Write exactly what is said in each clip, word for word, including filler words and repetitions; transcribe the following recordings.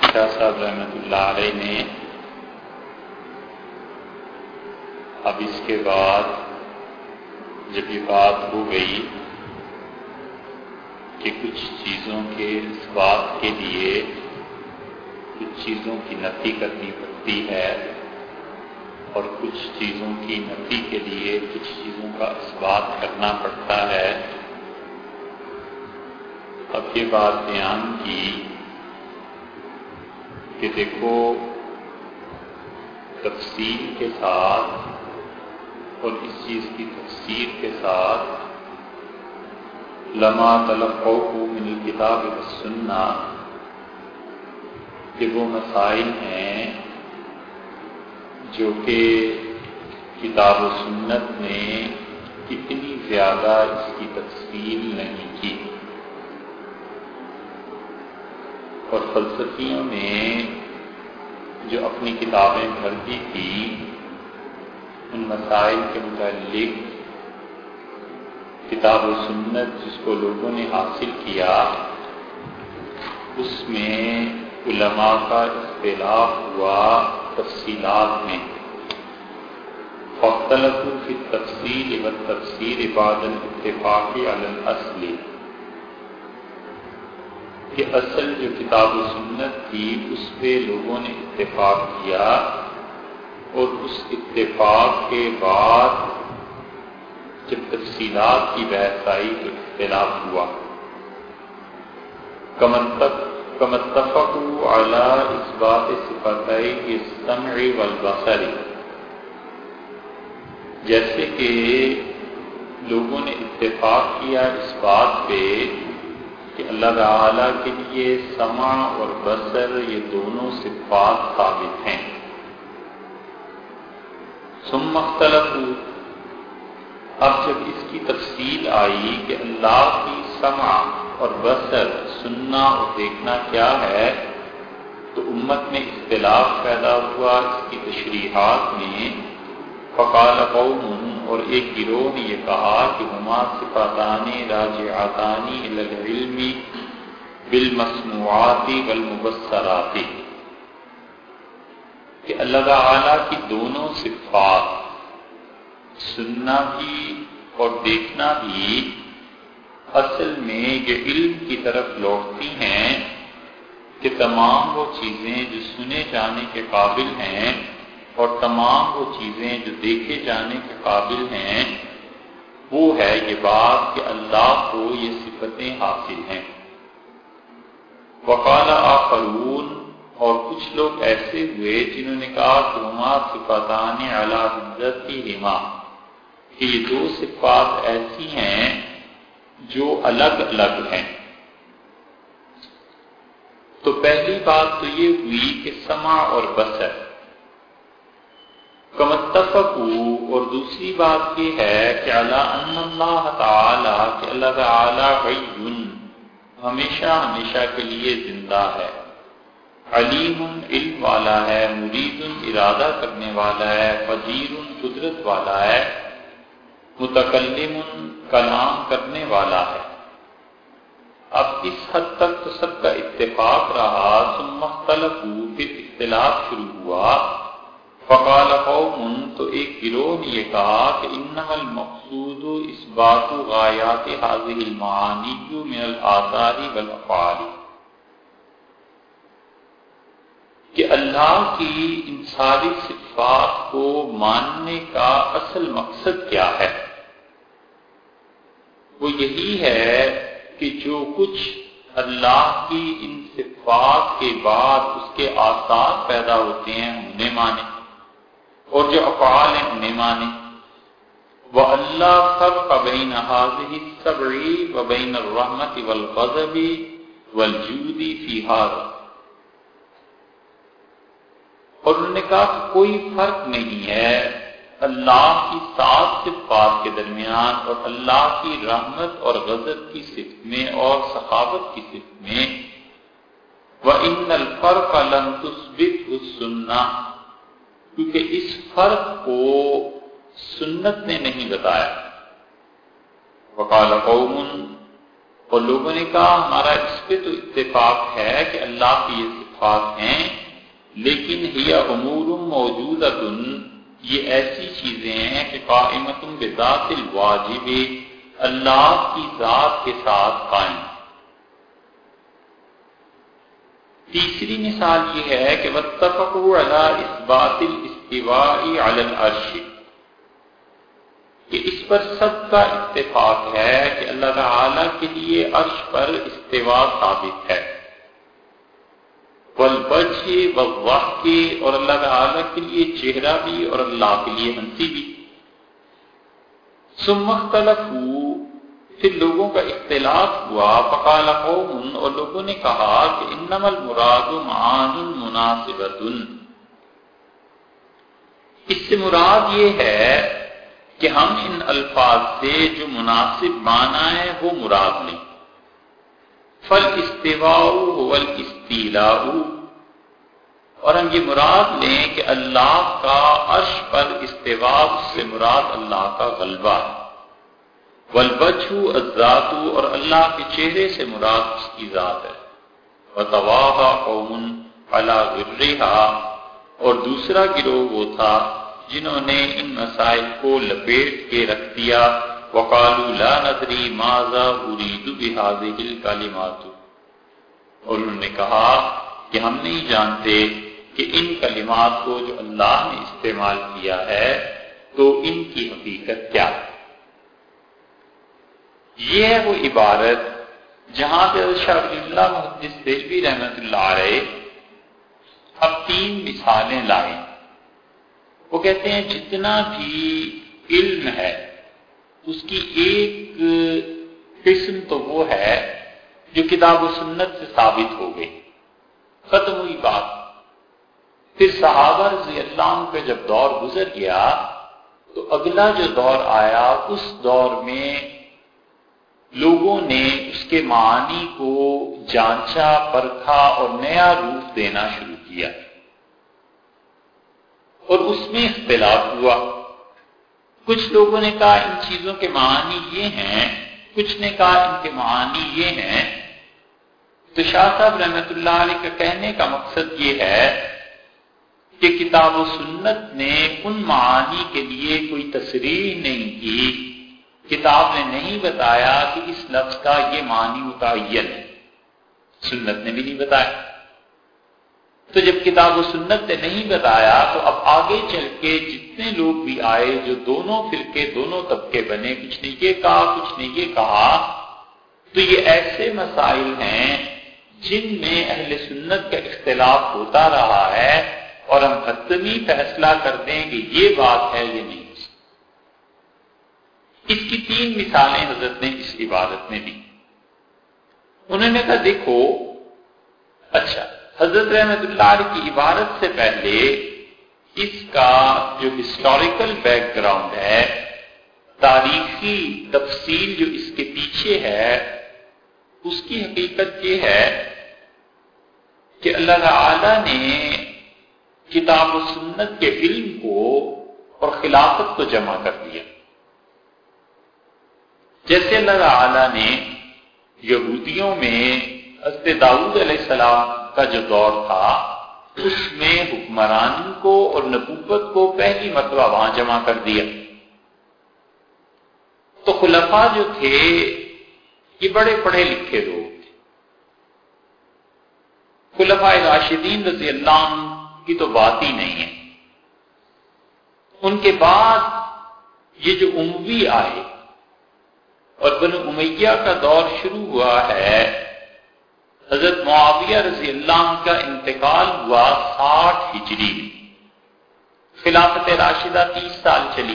شاہ صاحب رحمۃ اللہ علیہ نے اب اس کے بعد جب یہ بات ہو گئی کہ کچھ چیزوں کے اس بات کے لیے کچھ چیزوں کی نفی کرنی پڑتی ہے اور کچھ چیزوں کی نفی کے لیے کچھ چیزوں کا اثبات کرنا پڑتا ہے، اب یہ بات بیان کی کہ دیکھو تفصیل کے ساتھ اور اس چیز کی تفسیر کے ساتھ لما تلقوه من الکتاب والسنہ کہ وہ مسائل ہیں جو کہ کتاب و سنت نے اتنی زیادہ اس کی تفصیل نہیں کی، اور فلسفیوں نے جو اپنی کتابیں بھرتی تھی ان مسائل کے متعلق کتاب و سنت جس کو لوگوں نے حاصل کیا اس میں علماء کا اختلاف ہوا تفصیلات میں، فاختلفوا فی التفصیل والتفسیر بعد الاتفاق علی الاصل، کہ اصل جو کتاب و سنت تھی اس پہ لوگوں نے اتفاق کیا اور اس اتفاق کے بعد جب تفصیلات کی بحث آئی تو اختلاف ہوا، كما اتفقوا على اثبات صفتي السمع والبصر، جیسے کہ لوگوں نے اتفاق کیا اس بات پہ کہ اللہ تعالیٰ کے لیے سمع اور بصر یہ دونوں صفات ثابت ہیں، ثم اختلفوا، اب جب اس کی تفصیل آئی کہ اللہ کی سمع اور بصر سننا اور دیکھنا کیا ہے تو امت میں اختلاف پیدا ہوا اس کی تشریحات میں، فقال قوم، اور ایک گروہ نے یہ کہا کہ ہما صفاتان راجعتان الی العلم بالمسموعات والمبصرات، کہ اللہ تعالیٰ کی دونوں صفات سننا بھی اور دیکھنا بھی اصل میں یہ علم کی طرف لوٹتی ہیں کہ تمام وہ چیزیں جو سنے جانے کے قابل ہیں اور تمام وہ چیزیں جو دیکھے جانے کے قابل ہیں وہ ہے یہ بات کہ اللہ کو یہ صفتیں حاصل ہیں۔ وقال آخرون، اور کچھ لوگ ایسے ہوئے جنہوں نے کہا کہ ہما صفتان علی حدتہما، کہ یہ دو صفات ایسی ہیں جو الگ الگ ہیں۔ تو پہلی بات تو یہ ہوئی کہ سمع اور بصر كما اتفقوا، اور دوسری بات یہ ہے کہ علی ان اللہ تعالی، کہ اللہ تعالی حی ہمیشہ ہمیشہ کے لیے زندہ ہے، علیم علم والا ہے، مرید ارادہ کرنے والا ہے، قدیر قدرت والا ہے، متکلم کلام کرنے والا ہے۔ اب اس حد تک تو سب کا اتفاق رہا، ثم اختلفوا، پھر اختلاف شروع ہوا، فقال قوم، تو ایک گروہ نے یہ کہا کہ انما المقصود اثبات غایات هذه المعانی من الآثار والافعال، کہ اللہ کی ان ساری صفات کو ماننے کا اصل مقصد کیا ہے؟ وہ یہی ہے کہ جو کچھ اللہ کی ان صفات کے بعد اس کے آثار پیدا ہوتے ہیں انہیں مانے، اور جو افعال ہیں انہیں مانے۔ وَأَلَّا فَرْقَ بَيْنَ هَذِهِ السَّبْعِ وَبَيْنَ الرَّحْمَةِ وَالْغَضَبِ وَالْجُودِ فِي هَذَا، اور انہوں نے کہا کہ کوئی فرق نہیں ہے اللہ کی سات صفات کے درمیان اور اللہ کی رحمت اور غضب کی صفت میں اور سخاوت کی صفت میں، وَإِنَّ الْفَرْقَ لَمْ تُثْبِتْهُ السُّنَّةُ، کیونکہ اس فرق کو سنت نے نہیں بتایا۔ وقال قوم، اور لوگوں نے کہا ہمارا اس پہ تو اتفاق ہے کہ اللہ کی یہ اتفاق ہیں، لیکن ہی امور موجودۃ، یہ ایسی چیزیں ہیں کہ قائمۃ بذات الواجب، اللہ کی ذات کے ساتھ قائم۔ تیسری مثال یہ ہے کہ واتفقوا علی اثبات الاستواء علی العرش، کہ اس پر سب کا اتفاق ہے کہ اللہ تعالی کے لیے عرش پر استواء ثابت ہے، والوجہ والضحک، اور اللہ تعالی کے لیے چہرہ بھی اور اللہ کے لیے ہنسی بھی۔ ثم اختلفوا، پھر لوگوں کا اختلاف ہوا، فقال قوم، اور لوگوں نے کہا کہ انما المراد معان مناسبۃ، اس سے مراد یہ ہے کہ ہم ان الفاظ سے جو مناسب معنی ہے وہ مراد لیں۔ فالاستواء هو الاستیلاء، اور ہم یہ مراد لیں کہ اللہ کا عرش پر استواء سے مراد اللہ کا غلبہ ہے، والوجہ الذات، اور اللہ کے چہرے سے مراد اس کی ذات ہے، وتواہا قوم علی غرھا، اور دوسرا گروہ وہ تھا جنہوں نے ان مسائل کو لپیٹ کے رکھ دیا، وقالوا لا ندری ماذا اريد بهذه الكلمات، اور انہوں نے کہا کہ ہم نہیں جانتے کہ ان کلمات کو جو اللہ نے استعمال کیا ہے تو ان کی حقیقت کیا ہے۔ یہ ہے وہ عبارت جہاں پہ شاہ ولی اللہ محدث دہلوی رحمۃ اللہ علیہ اب تین مثالیں لائیں۔ وہ کہتے ہیں جتنا بھی علم ہے اس کی ایک قسم تو وہ ہے جو کتاب و سنت سے ثابت ہو گئی، ختم ہوئی بات۔ پھر صحابہ رضی اللہ عنہ پہ جب دور گزر گیا تو اگلا جو دور آیا اس دور میں لوگوں نے اس کے معانی کو جانچا، پرکھا اور نیا روپ دینا شروع کیا، اور اس میں اختلاف ہوا۔ کچھ لوگوں نے کہا ان چیزوں کے معانی یہ ہیں، کچھ نے کہا ان کے معانی یہ ہیں۔ تو شاہ صاحب رحمۃ اللہ علیہ کا کہنے کا مقصد یہ ہے کہ کتاب و سنت نے ان معانی کے لیے کوئی تصریح نہیں کی، کتاب نے نہیں بتایا کہ اس لفظ کا یہ معنی متعین ہے، سنت نے بھی نہیں بتایا۔ تو جب کتاب و سنت نے نہیں بتایا تو اب آگے چل کے جتنے لوگ بھی آئے جو دونوں فرقے دونوں طبقے بنے، کچھ نے یہ کہا کچھ نے یہ کہا، تو یہ ایسے مسائل ہیں جن میں اہل سنت کا اختلاف ہوتا رہا ہے اور ہم حتمی فیصلہ کر دیں کہ یہ بات ہے یہ نہیں۔ اس کی تین مثالیں حضرت نے اس عبارت میں دی۔ انہوں نے کہا دیکھو، اچھا حضرت رحمۃ اللہ علیہ کی عبارت سے پہلے اس کا جو ہسٹوریکل بیک گراؤنڈ ہے، تاریخی تفصیل جو اس کے پیچھے ہے، اس کی حقیقت یہ ہے کہ اللہ تعالی نے کتاب و سنت کے علم کو اور خلافت کو جمع کر دیا۔ جیسے اللہ تعالی نے یہودیوں میں حضرت داؤد علیہ السلام کا جو دور تھا اس میں حکمرانی کو اور نبوت کو پہلی مرتبہ وہاں جمع کر دیا، تو خلفاء جو تھے یہ بڑے پڑھے لکھے لوگ تھے۔ خلفاء راشدین رضی اللہ عنہ کی تو بات ہی نہیں ہے۔ ان کے بعد یہ جو اموی آئے اور بنو امیہ کا دور شروع ہوا ہے، حضرت معاویہ رضی اللہ عنہ کا انتقال ہوا ساٹھ ہجری میں، خلافت راشدہ تیس سال چلی۔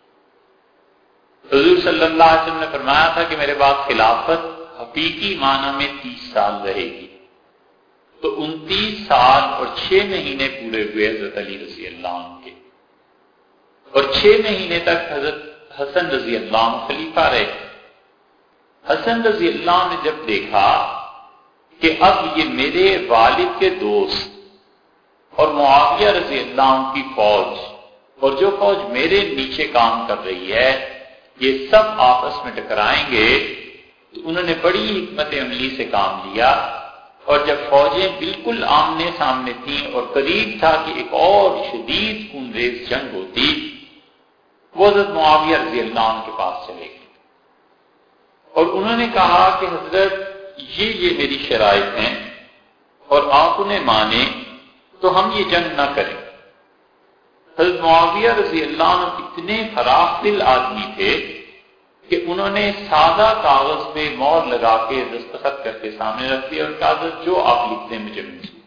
حضور صلی اللہ علیہ وسلم نے فرمایا تھا کہ میرے بعد خلافت حقیقی معنی میں تیس سال رہے گی، تو انتیس سال اور چھ مہینے پورے ہوئے حضرت علی رضی اللہ عنہ کے، اور چھ مہینے تک حضرت حسن رضی اللہ عنہ خلیفہ رہے۔ حسن رضی اللہ عنہ نے جب دیکھا کہ اب یہ میرے والد کے دوست اور معاویہ رضی اللہ عنہ کی فوج اور جو فوج میرے نیچے کام کر رہی ہے یہ سب آپس میں ٹکرائیں گے، تو انہوں نے بڑی حکمت عملی سے کام لیا۔ اور جب فوجیں بالکل آمنے سامنے تھیں اور قریب تھا کہ ایک اور شدید خونریز جنگ ہوتی، وہ حضرت معاویہ رضی اللہ عنہ کے پاس چلے گئے اور انہوں نے کہا کہ حضرت یہ یہ میری شرائط ہیں اور آپ انہیں مانیں تو ہم یہ جنگ نہ کریں۔ حضرت معاویہ رضی اللہ عنہ اتنے فراخ دل آدمی تھے کہ انہوں نے سادہ کاغذ پہ مور لگا کے دستخط کر کے سامنے رکھ دیا اور کاغذ جو آپ لکھتے ہیں مجھے منظور۔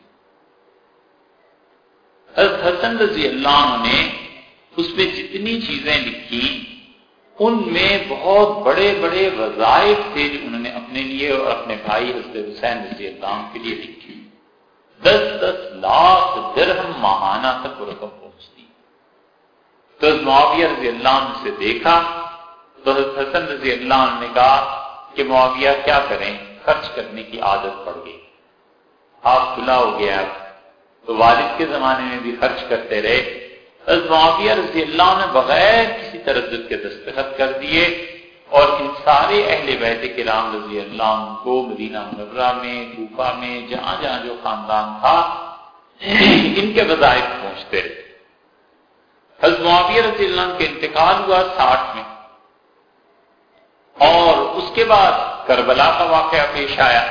حضرت حسن رضی اللہ عنہ نے اس میں جتنی چیزیں لکھی ان میں بہت بڑے بڑے وظائف تھے جو انہوں نے اپنے لیے اور اپنے بھائی حضرت حسین رضی اللہ عنہ کے لیے لکھی۔ دس دس لاکھ درہم ماہانہ تک وہ رقم پہنچتی۔ تو حضرت معاویہ رضی اللہ عنہ سے دیکھا تو حضرت حسن رضی اللہ عنہ نے کہا کہ معاویہ کیا کریں، خرچ کرنے کی عادت پڑ گئی، آپ کھلا ہو گیا۔ تو والد کے زمانے میں بھی خرچ کرتے رہے۔ حضرت معاویہ رضی اللہ عنہ نے بغیر کسی تردد کے دستخط کر دیے اور ان سارے اہل بیت کرام رضی اللہ عنہ کو مدینہ منورہ میں، کوفہ میں، جہاں جہاں جو خاندان تھا ان کے وظائف پہنچتے رہے۔ حضرت معاویہ رضی اللہ عنہ کے انتقال ہوا ساٹھ میں اور اس کے بعد کربلا کا واقعہ پیش آیا۔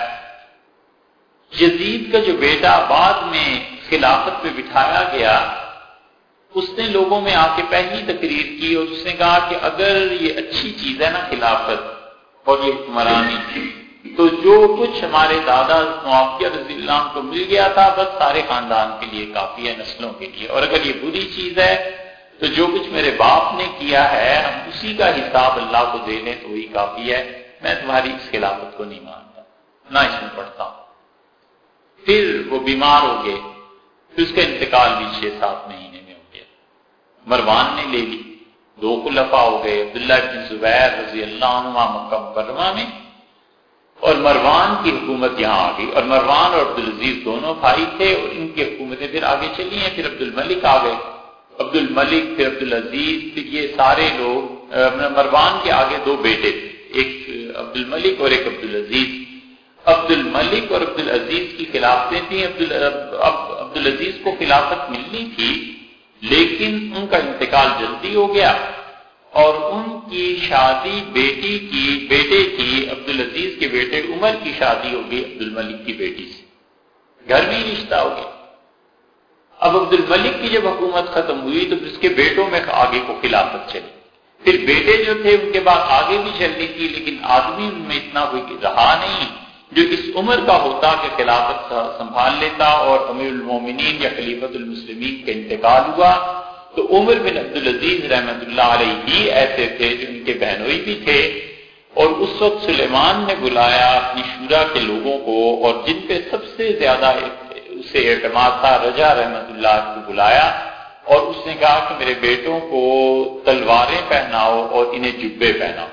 یزید کا جو بیٹا بعد میں خلافت پہ بٹھایا گیا، اس نے لوگوں میں آ کے پہلی تقریر کی اور اس نے کہا کہ اگر یہ اچھی چیز ہے نا خلافت اور یہ حکمرانی، تو جو کچھ ہمارے دادا معاویہ رضی اللہ عنہ کو مل گیا تھا بس سارے خاندان کے لیے کافی ہے، نسلوں کے لیے، اور اگر یہ بری چیز ہے تو جو کچھ میرے باپ نے کیا ہے ہم اسی کا حساب اللہ کو دے لیں تو وہی کافی ہے، میں تمہاری اس خلافت کو نہیں مانتا، نہ اس میں پڑھتا ہوں۔ پھر وہ بیمار ہو گئے، پھر اس کا انتقال بھی چھ سات مہینے میں ہو گیا۔ مروان نے لے لی، دو خلفاء ہو گئے، عبداللہ بن زبیر رضی اللہ عنہ مکہ مکرمہ میں، اور مروان کی حکومت یہاں آ گئی، اور مروان اور عبدالعزیز دونوں بھائی تھے اور ان کی حکومتیں پھر آگے چلی ہیں۔ پھر عبد الملک آ گئے، عبد الملک پھر عبدالعزیز، پھر یہ سارے لوگ، مروان کے آگے دو بیٹے تھے، ایک عبد الملک اور ایک عبدالعزیز۔ عبد الملک اور عبدالعزیز کی خلافتیں تھیں، عبدالعزیز کو خلافت ملنی تھی لیکن ان کا انتقال جلدی ہو گیا اور ان کی شادی بیٹی کی بیٹے کی عبدالعزیز کے بیٹے عمر کی شادی ہو گئی عبد الملک کی بیٹی سے، گھر میں رشتہ ہو گیا۔ اب عبد الملک کی جب حکومت ختم ہوئی تو اس کے بیٹوں میں آگے کو خلافت چلی، پھر بیٹے جو تھے ان کے بعد آگے بھی چلنی تھی لیکن آدمی ان میں اتنا کوئی رہا نہیں جو اس عمر کا ہوتا کہ خلافت سنبھال لیتا، اور امیر المومنین یا خلیفۃ المسلمین کا انتقال ہوا تو عمر بن عبدالعزیز رحمۃ اللہ علیہ ہی ایسے تھے جو ان کے بہنوئی بھی تھے، اور اس وقت سلیمان نے بلایا اپنی شورا کے لوگوں کو اور جن پہ سب سے زیادہ اسے اعتماد تھا رجا رحمۃ اللہ کو بلایا اور اس نے کہا کہ میرے بیٹوں کو تلواریں پہناؤ اور انہیں جبے پہناؤ۔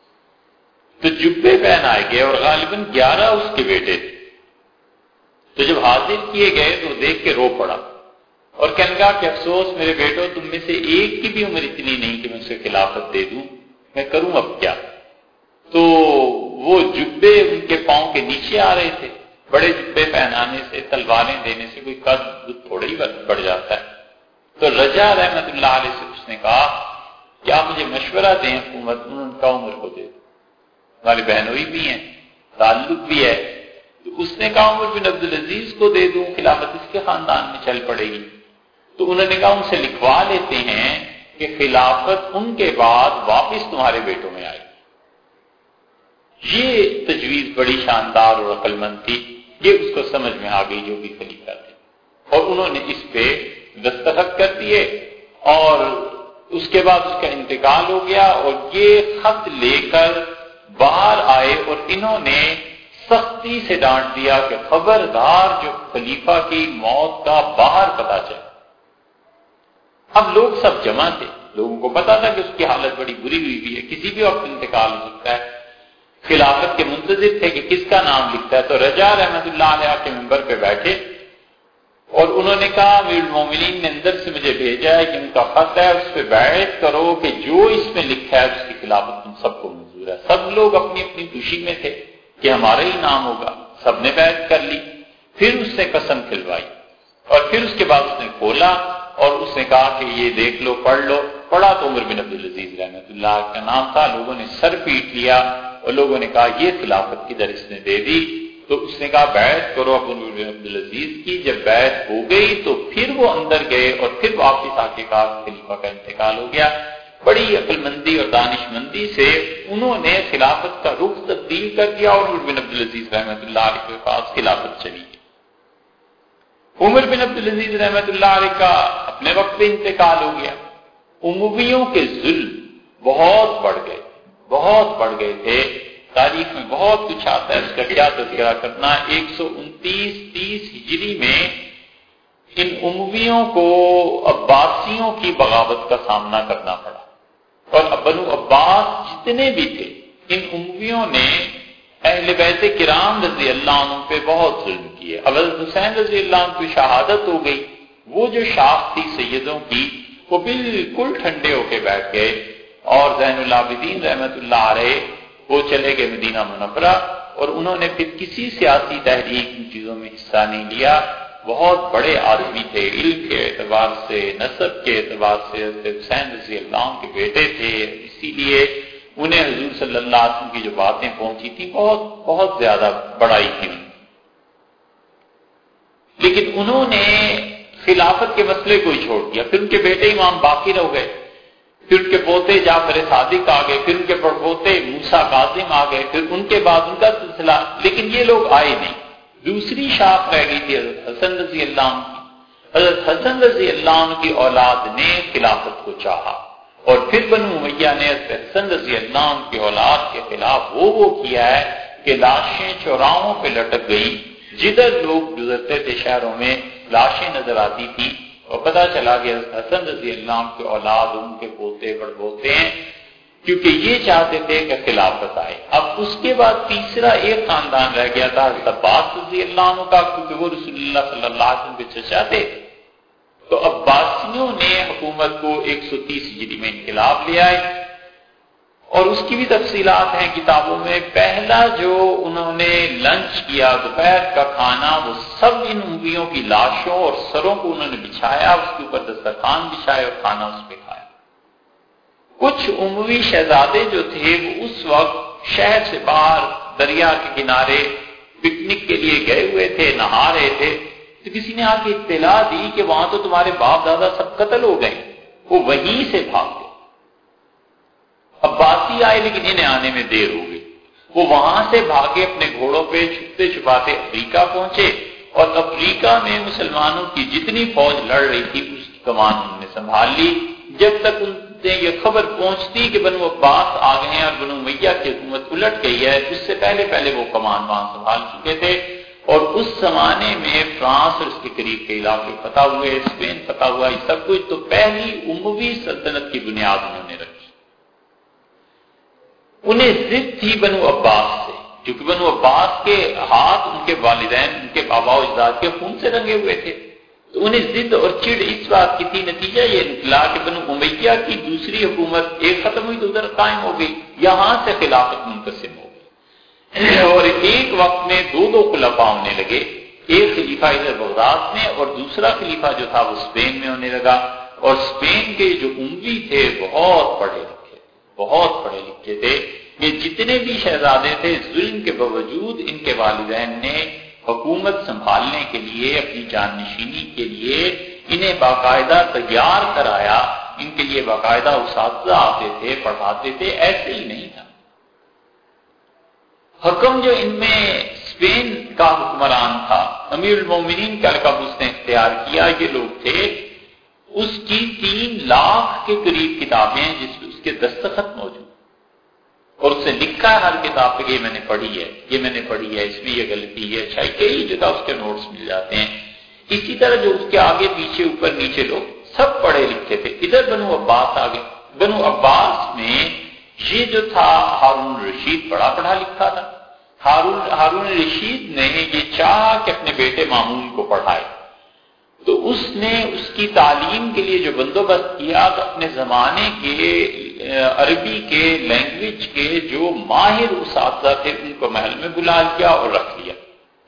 تو جبے پہنائے گئے اور غالباً گیارہ اس کے بیٹے تھے۔ تو جب حاضر کیے گئے تو دیکھ کے رو پڑا اور کہنے لگا کہ افسوس میرے بیٹوں، تم میں سے ایک کی بھی عمر اتنی نہیں کہ میں اسے خلافت دے دوں، میں کروں اب کیا؟ تو وہ جبے ان کے پاؤں کے نیچے آ رہے تھے، بڑے جبے پہنانے سے، تلواریں دینے سے کوئی قد تھوڑا ہی بڑھ جاتا ہے۔ تو رجا رحمت اللہ علیہ سے اس نے کہا کہ آپ مجھے مشورہ دیں حکومت، ان کا عمر کو دے دو، ہماری بہنوئی بھی ہیں، تعلق بھی ہے۔ تو اس نے کہا عمر بن عبدالعزیز کو دے دوں، خلافت اس کے خاندان میں چل پڑے گی۔ تو انہوں نے کہا ان سے لکھوا لیتے ہیں کہ خلافت ان کے بعد واپس تمہارے بیٹوں میں آئے۔ یہ تجویز بڑی شاندار اور عقل مند تھی، یہ اس کو سمجھ میں آ گئی جو بھی خلیفہ تھے، اور انہوں نے اس پہ دستخط کر دیے اور اس کے بعد اس کا انتقال ہو گیا، اور یہ خط لے کر باہر آئے اور انہوں نے سختی سے ڈانٹ دیا کہ خبردار جو خلیفہ کی موت کا باہر پتہ چلا۔ اب لوگ سب جمع تھے، لوگوں کو پتا تھا کہ اس کی حالت بڑی بری ہوئی بھی ہے، کسی بھی وقت انتقال ہو سکتا ہے۔ خلافت کے منتظر تھے کہ کس کا نام لکھتا ہے، تو رجا رحمت اللہ علیہ کے منبر پہ بیٹھے اور انہوں نے کہا امیر المومنین نے اندر سے مجھے بھیجا ہے کہ ان کا خط ہے، اس پہ بیعت کرو کہ جو اس میں لکھا ہے اس کی خلافت تم سب کو منظور ہے۔ سب لوگ اپنی اپنی خوشی میں تھے کہ ہمارا ہی نام ہوگا، سب نے بیعت کر لی پھر اس سے قسم کھلوائی اور پھر اس کے بعد اس نے کھولا اور اس نے کہا کہ یہ دیکھ لو، پڑھ لو۔ پڑھا تو عمر بن عبدالعزیز رحمۃ اللہ کا نام تھا۔ لوگوں نے سر پیٹ لیا اور لوگوں نے کہا یہ خلافت کدھر اس نے دے دی؟ تو اس نے کہا بیعت کرو عمر بن عبدالعزیز کی۔ جب بیعت ہو گئی تو پھر وہ اندر گئے اور پھر واپس آ کے کہا خلیفہ کا انتقال ہو گیا۔ بڑی عقل مندی اور دانش مندی سے انہوں نے خلافت کا رخ تبدیل کر دیا اور عمر بن عبدالعزیز رحمۃ اللہ علیہ کے پاس خلافت چلی۔ عمر بن عبدالعزیز رحمۃ اللہ علیہ کا اپنے وقت پہ انتقال ہو گیا۔ امویوں کے ظلم بہت بڑھ گئے بہت بڑھ گئے تھے۔ تاریخ میں بہت کچھ آتا ہے، اس کا کیا تذکرہ کرنا۔ ایک سو انتیس تیس ہجری میں ان امویوں کو عباسیوں کی بغاوت کا سامنا کرنا پڑا، اور بنو عباس جتنے بھی تھے ان امویوں نے اہل بیت کرام رضی اللہ عنہ پہ بہت ظلم کیے۔ اب حسین رضی اللہ عنہ کی شہادت ہو گئی، وہ جو شاخ تھی سیدوں کی وہ بالکل ٹھنڈے ہو کے بیٹھ گئے، اور زین العابدین رحمت اللہ علیہ وہ چلے گئے مدینہ منورہ، اور انہوں نے پھر کسی سیاسی تحریک ان چیزوں میں حصہ نہیں لیا۔ بہت بڑے آدمی تھے، علم کے اعتبار سے، نسب کے اعتبار سے حسین رضی اللہ عنہ کے بیٹے تھے، اسی لیے انہیں حضور صلی اللہ علیہ وسلم کی جو باتیں پہنچی تھی بہت بہت زیادہ بڑائی تھی۔ لیکن انہوں نے خلافت کے مسئلے کو ہی چھوڑ دیا۔ پھر ان کے بیٹے امام باقر ہو گئے، پھر ان کے پوتے جعفر صادق آ گئے، پھر ان کے پڑپوتے موسیٰ کاظم آ گئے، پھر ان کے بعد ان کا سلسلہ، لیکن یہ لوگ آئے نہیں۔ دوسری شاخ رہ گئی تھی حضرت حسن رضی اللہ عنہ کی۔ حضرت حسن رضی اللہ عنہ کی اولاد نے خلافت کو چاہا، اور پھر بنو امیہ نے حضرت حسن رضی اللہ عنہ کی اولاد کے خلاف وہ وہ کیا ہے کہ لاشیں چوراہوں پہ لٹک گئی، جدھر لوگ گزرتے تھے شہروں میں لاشیں نظر آتی تھی، اور پتہ چلا کہ حضرت حسن رضی اللہ عنہ کے اولاد ان کے پوتے بڑپوتے ہیں، کیونکہ یہ چاہتے تھے کہ خلافت آئے۔ اب اس کے بعد تیسرا ایک خاندان رہ گیا تھا حضرت عباس رضی اللہ عنہ کا، کیونکہ وہ رسول اللہ صلی اللہ علیہ وسلم کے چچا تھے۔ تو عباسیوں نے حکومت کو ایک سو تیس ہجری میں انقلاب لے آئے، اور اس کی بھی تفصیلات ہیں کتابوں میں۔ پہلا جو انہوں نے لنچ کیا، دوپہر کا کھانا، وہ سب ان امویوں کی لاشوں اور سروں کو انہوں نے بچھایا، اس کے اوپر دسترخوان بچھائے اور کھانا اس پہ کھایا۔ کچھ اموی شہزادے جو تھے وہ اس وقت شہر سے باہر دریا کے کنارے پکنک کے لیے گئے ہوئے تھے، نہا رہے تھے، تو کسی نے آ کے اطلاع دی کہ وہاں تو تمہارے باپ دادا سب قتل ہو گئے۔ وہ وہیں سے بھاگ گئے۔ عباسی آئے لیکن انہیں آنے میں دیر ہو گئی۔ وہ وہاں سے بھاگے، اپنے گھوڑوں پہ چھپتے چھپاتے افریقہ پہنچے، اور افریقہ میں مسلمانوں کی جتنی فوج لڑ رہی تھی اس کی کمان انہوں نے سنبھال لی۔ جب تک ان سے یہ خبر پہنچتی کہ بنو عباس آ گئے ہیں اور بنو امیہ کی حکومت الٹ گئی ہے، اس سے پہلے پہلے وہ کمان وہاں سنبھال چکے تھے، اور اس زمانے میں فرانس اور اس کے قریب کے علاقے فتح ہوئے، اسپین فتح ہوا، یہ سب کچھ تو پہلی اموی سلطنت کی بنیاد انہوں نے رکھی۔ انہیں ضد تھی بنو عباس سے، کیونکہ بنو عباس کے ہاتھ ان کے والدین، ان کے آباء و اجداد کے خون سے رنگے ہوئے تھے، تو انہیں ضد اور چڑ اس بات کی تھی۔ نتیجہ یہ نکلا کہ بنو امیہ کی دوسری حکومت ایک ختم ہوئی تو ادھر قائم ہو گئی، یہاں سے خلافت منقسم ہو گئی، اور ایک وقت میں دو دو خلفاء ہونے لگے۔ ایک خلیفہ ادھر بغداد میں اور دوسرا خلیفہ جو تھا وہ اسپین میں ہونے لگا، اور اسپین کے جو اموی تھے بہت پڑھے لکھے بہت پڑھے لکھے تھے۔ یہ جتنے بھی شہزادے تھے، ظلم کے باوجود ان کے والدین نے حکومت سنبھالنے کے لیے، اپنی جانشینی کے لیے انہیں باقاعدہ تیار کرایا، ان کے لیے باقاعدہ اساتذہ آتے تھے، پڑھاتے تھے، ایسے ہی نہیں تھا۔ حکم جو ان میں اسپین کا حکمران تھا، امیر المومنین کا لقب اس نے اختیار کیا، یہ لوگ تھے، اس کی تین لاکھ کے قریب کتابیں جس میں اس کے دستخط موجود، اور اس سے لکھا ہے ہر کتاب پہ، یہ میں نے پڑھی ہے، یہ میں نے پڑھی ہے، اس میں یہ غلطی ہے، اچھائی، کئی جگہ اس کے نوٹس مل جاتے ہیں۔ اسی طرح جو اس کے آگے پیچھے اوپر نیچے لوگ سب پڑھے لکھے تھے۔ ادھر بنو عباس آگے، بنو عباس میں یہ جو تھا ہارون رشید بڑا پڑھا لکھا تھا۔ ہارون ہارون رشید نے یہ چاہا کہ اپنے بیٹے مامون کو پڑھائے، تو اس نے اس کی تعلیم کے لیے جو بندوبست کیا تو اپنے زمانے کے عربی کے لینگویج کے جو ماہر اساتذہ تھے ان کو محل میں بلا لیا اور رکھ لیا،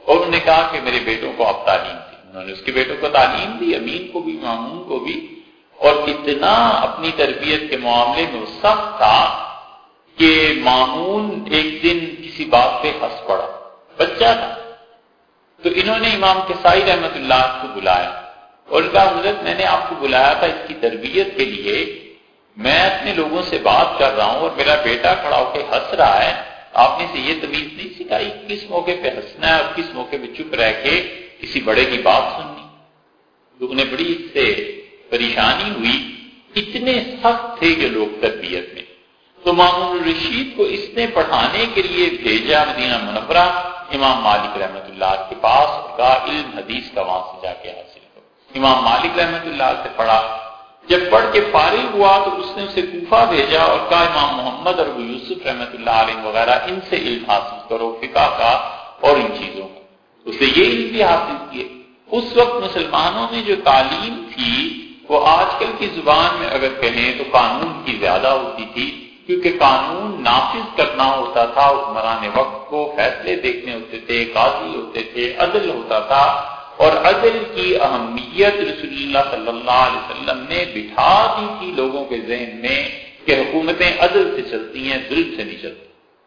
اور انہوں نے کہا کہ میرے بیٹوں کو آپ تعلیم دی. انہوں نے اس کے بیٹوں کو تعلیم دی، امین کو بھی مامون کو بھی، اور اتنا اپنی تربیت کے معاملے میں سخت تھا کہ مامون ایک دن کسی بات پہ ہنس پڑا، بچہ تھا. تو انہوں نے امام کسائی رحمۃ اللہ کو بلایا اور کہا حضرت میں نے آپ کو بلایا تھا اس کی تربیت کے لیے، میں اپنے لوگوں سے بات کر رہا ہوں اور میرا بیٹا کھڑا ہو کے ہنس رہا ہے، آپ نے اسے یہ تمیز نہیں سکھائی کس موقع پہ ہنسنا ہے اور کس موقع پہ چپ رہ کے کسی بڑے کی بات سننی. لوگوں نے بڑی اس سے پریشانی ہوئی، اتنے سخت تھے یہ لوگ تربیت میں. تو مامون الرشید کو اس نے پڑھانے کے لیے بھیجا مدینہ منورہ امام مالک رحمۃ اللہ کے پاس، کا علم حدیث کا وہاں سے جا کے حاصل کرو. امام مالک رحمۃ اللہ سے پڑھا، جب پڑھ کے فارغ ہوا تو اس نے اسے کوفہ بھیجا اور کہا امام محمد اور ابو یوسف رحمۃ اللہ علیہ وغیرہ ان سے علم حاصل کرو، فقہ کا اور ان چیزوں کا. اسے یہ علم بھی حاصل کیے. اس وقت مسلمانوں میں جو تعلیم تھی وہ آج کل کی زبان میں اگر کہیں تو قانون کی زیادہ ہوتی تھی، کیونکہ قانون نافذ کرنا ہوتا تھا، حکمران وقت کو فیصلے دیکھنے ہوتے تھے، قاضی ہوتے تھے، عدل ہوتا تھا. اور عدل کی اہمیت رسول اللہ صلی اللہ علیہ وسلم نے بٹھا دی تھی لوگوں کے ذہن میں کہ حکومتیں عدل سے چلتی ہیں، ظلم سے نہیں چلتی.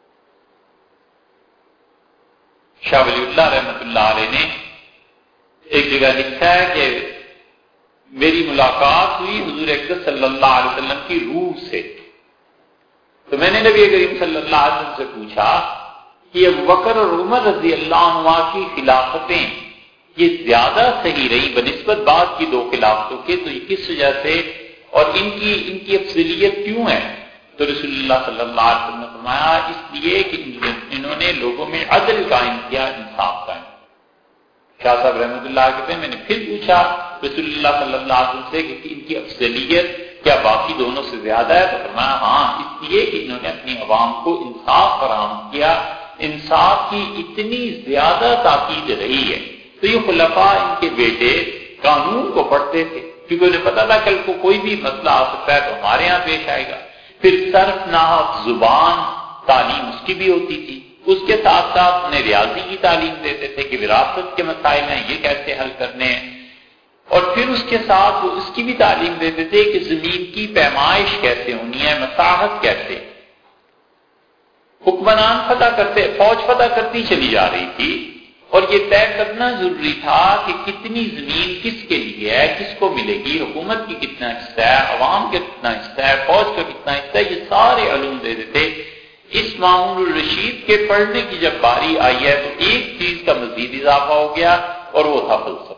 شاہ ولی اللہ رحمۃ اللہ علیہ نے ایک جگہ لکھا ہے کہ میری ملاقات ہوئی حضور اکرم صلی اللہ علیہ وسلم کی روح سے، تو میں نے نبی کریم صلی اللہ علیہ وسلم سے پوچھا کہ ابو بکر اور عمر رضی اللہ عنہ کی خلافتیں یہ زیادہ صحیح رہی بنسبت بعد کی دو خلافتوں کے، تو یہ کس وجہ سے اور ان کی ان کی افضلیت کیوں ہے؟ تو رسول اللہ صلی اللہ علیہ وسلم نے فرمایا اس لیے کہ انہوں نے لوگوں میں عدل قائم کیا، انصاف قائم. شاہ صاحب رحمۃ اللہ کہتے ہیں میں نے پھر پوچھا رسول اللہ صلی اللہ علیہ وسلم سے کہ ان کی افضلیت کیا باقی دونوں سے زیادہ ہے؟ تو فرمایا ہاں، اس لیے کہ انہوں نے اپنی عوام کو انصاف فراہم کیا. انصاف کی اتنی زیادہ تاکید رہی ہے. تو یہ خلفاء ان کے بیٹے قانون کو پڑھتے تھے کیونکہ انہیں پتا تھا کل کو کوئی بھی مسئلہ آ سکتا ہے تو ہمارے یہاں پیش آئے گا. پھر صرف نحو زبان تعلیم اس کی بھی ہوتی تھی، اس کے ساتھ ساتھ انہیں ریاضی کی تعلیم دیتے تھے کہ وراثت کے مسائل ہیں یہ کیسے حل کرنے ہیں، اور پھر اس کے ساتھ وہ اس کی بھی تعلیم دیتے تھے کہ زمین کی پیمائش کیسے ہونی ہے، مساحت کیسے. حکمران فتح کرتے، فوج فتح کرتی چلی جا رہی تھی اور یہ طے کرنا ضروری تھا کہ کتنی زمین کس کے لیے ہے، کس کو ملے گی، حکومت کی کتنا حصہ ہے، عوام کا کتنا حصہ ہے، فوج کا کتنا حصہ ہے، یہ سارے علوم دے دیتے. اس مامون الرشید کے پڑھنے کی جب باری آئی ہے تو ایک چیز کا مزید اضافہ ہو گیا اور وہ تھا فلسفہ.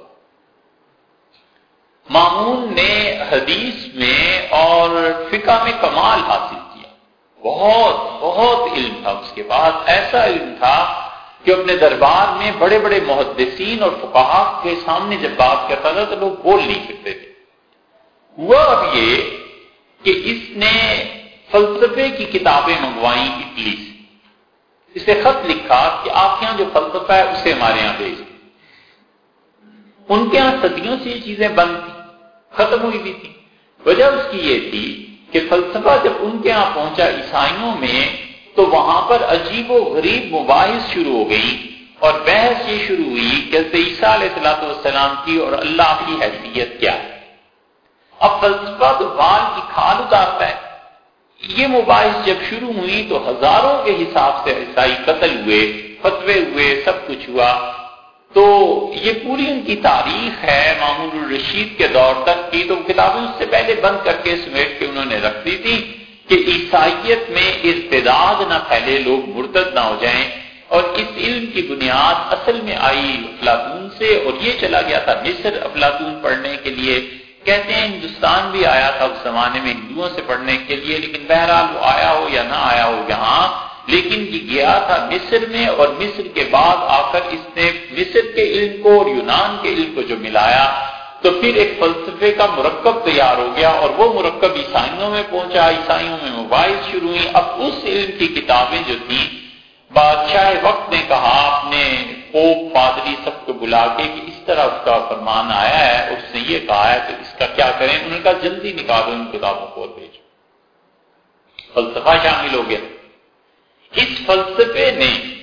مامون نے حدیث میں اور فقہ میں کمال حاصل کیا، بہت بہت علم تھا اس کے پاس، ایسا علم تھا کہ اپنے دربار میں بڑے بڑے محدثین اور فقہاء کے سامنے جب بات کرتا تھا تو لوگ بول نہیں سکتے تھے. ہوا اب یہ کہ اس نے فلسفے کی کتابیں منگوائیں اٹلی سے، اسے خط لکھا کہ آپ کے یہاں جو فلسفہ ہے اسے ہمارے یہاں بھیج دیں. ان کے یہاں صدیوں سے یہ چیزیں بند تھی، ختم ہوئی بھی تھی. وجہ اس کی یہ تھی کہ فلسفہ جب ان کے یہاں پہنچا عیسائیوں میں تو وہاں پر عجیب و غریب مباحث شروع ہو گئی اور بحث یہ شروع ہوئی کہ حضرت عیسیٰ علیہ السلام کی اور اللہ کی حیثیت کیا ہے. اب فلسفہ تو بال کی کھال اتارتا ہے. یہ مباحث جب شروع ہوئی تو ہزاروں کے حساب سے عیسائی قتل ہوئے، فتوے ہوئے، سب کچھ ہوا. تو یہ پوری ان کی تاریخ ہے مامون الرشید کے دور تک کی. تو کتابیں اس سے پہلے بند کر کے سمیٹ کے انہوں نے رکھ دی تھی کہ عیسائیت میں ارتداد نہ پھیلے، لوگ مرتد نہ ہو جائیں. اور اس علم کی بنیاد اصل میں آئی افلاطون سے اور یہ چلا گیا تھا مصر افلاطون پڑھنے کے لیے. کہتے ہیں ہندوستان بھی آیا تھا اس زمانے میں ہندوؤں سے پڑھنے کے لیے، لیکن بہرحال وہ آیا ہو یا نہ آیا ہو یہاں، لیکن یہ گیا تھا مصر میں. اور مصر کے بعد آ کر اس نے مصر کے علم کو اور یونان کے علم کو جو ملایا تو پھر ایک فلسفے کا مرکب تیار ہو گیا اور وہ مرکب عیسائیوں میں پہنچا، عیسائیوں میں مباحث شروع ہوئی. اب اس علم کی کتابیں جو تھیں بادشاہ وقت نے کہا اپنے پوپ پادری سب کو بلا کے کہ اس طرح اس کا فرمان آیا ہے، اس نے یہ کہا ہے تو اس کا کیا کریں. انہوں نے کہا جلدی نکالو ان کتابوں کو اور بھیجو. فلسفہ شامل ہو گیا. اس فلسفے نے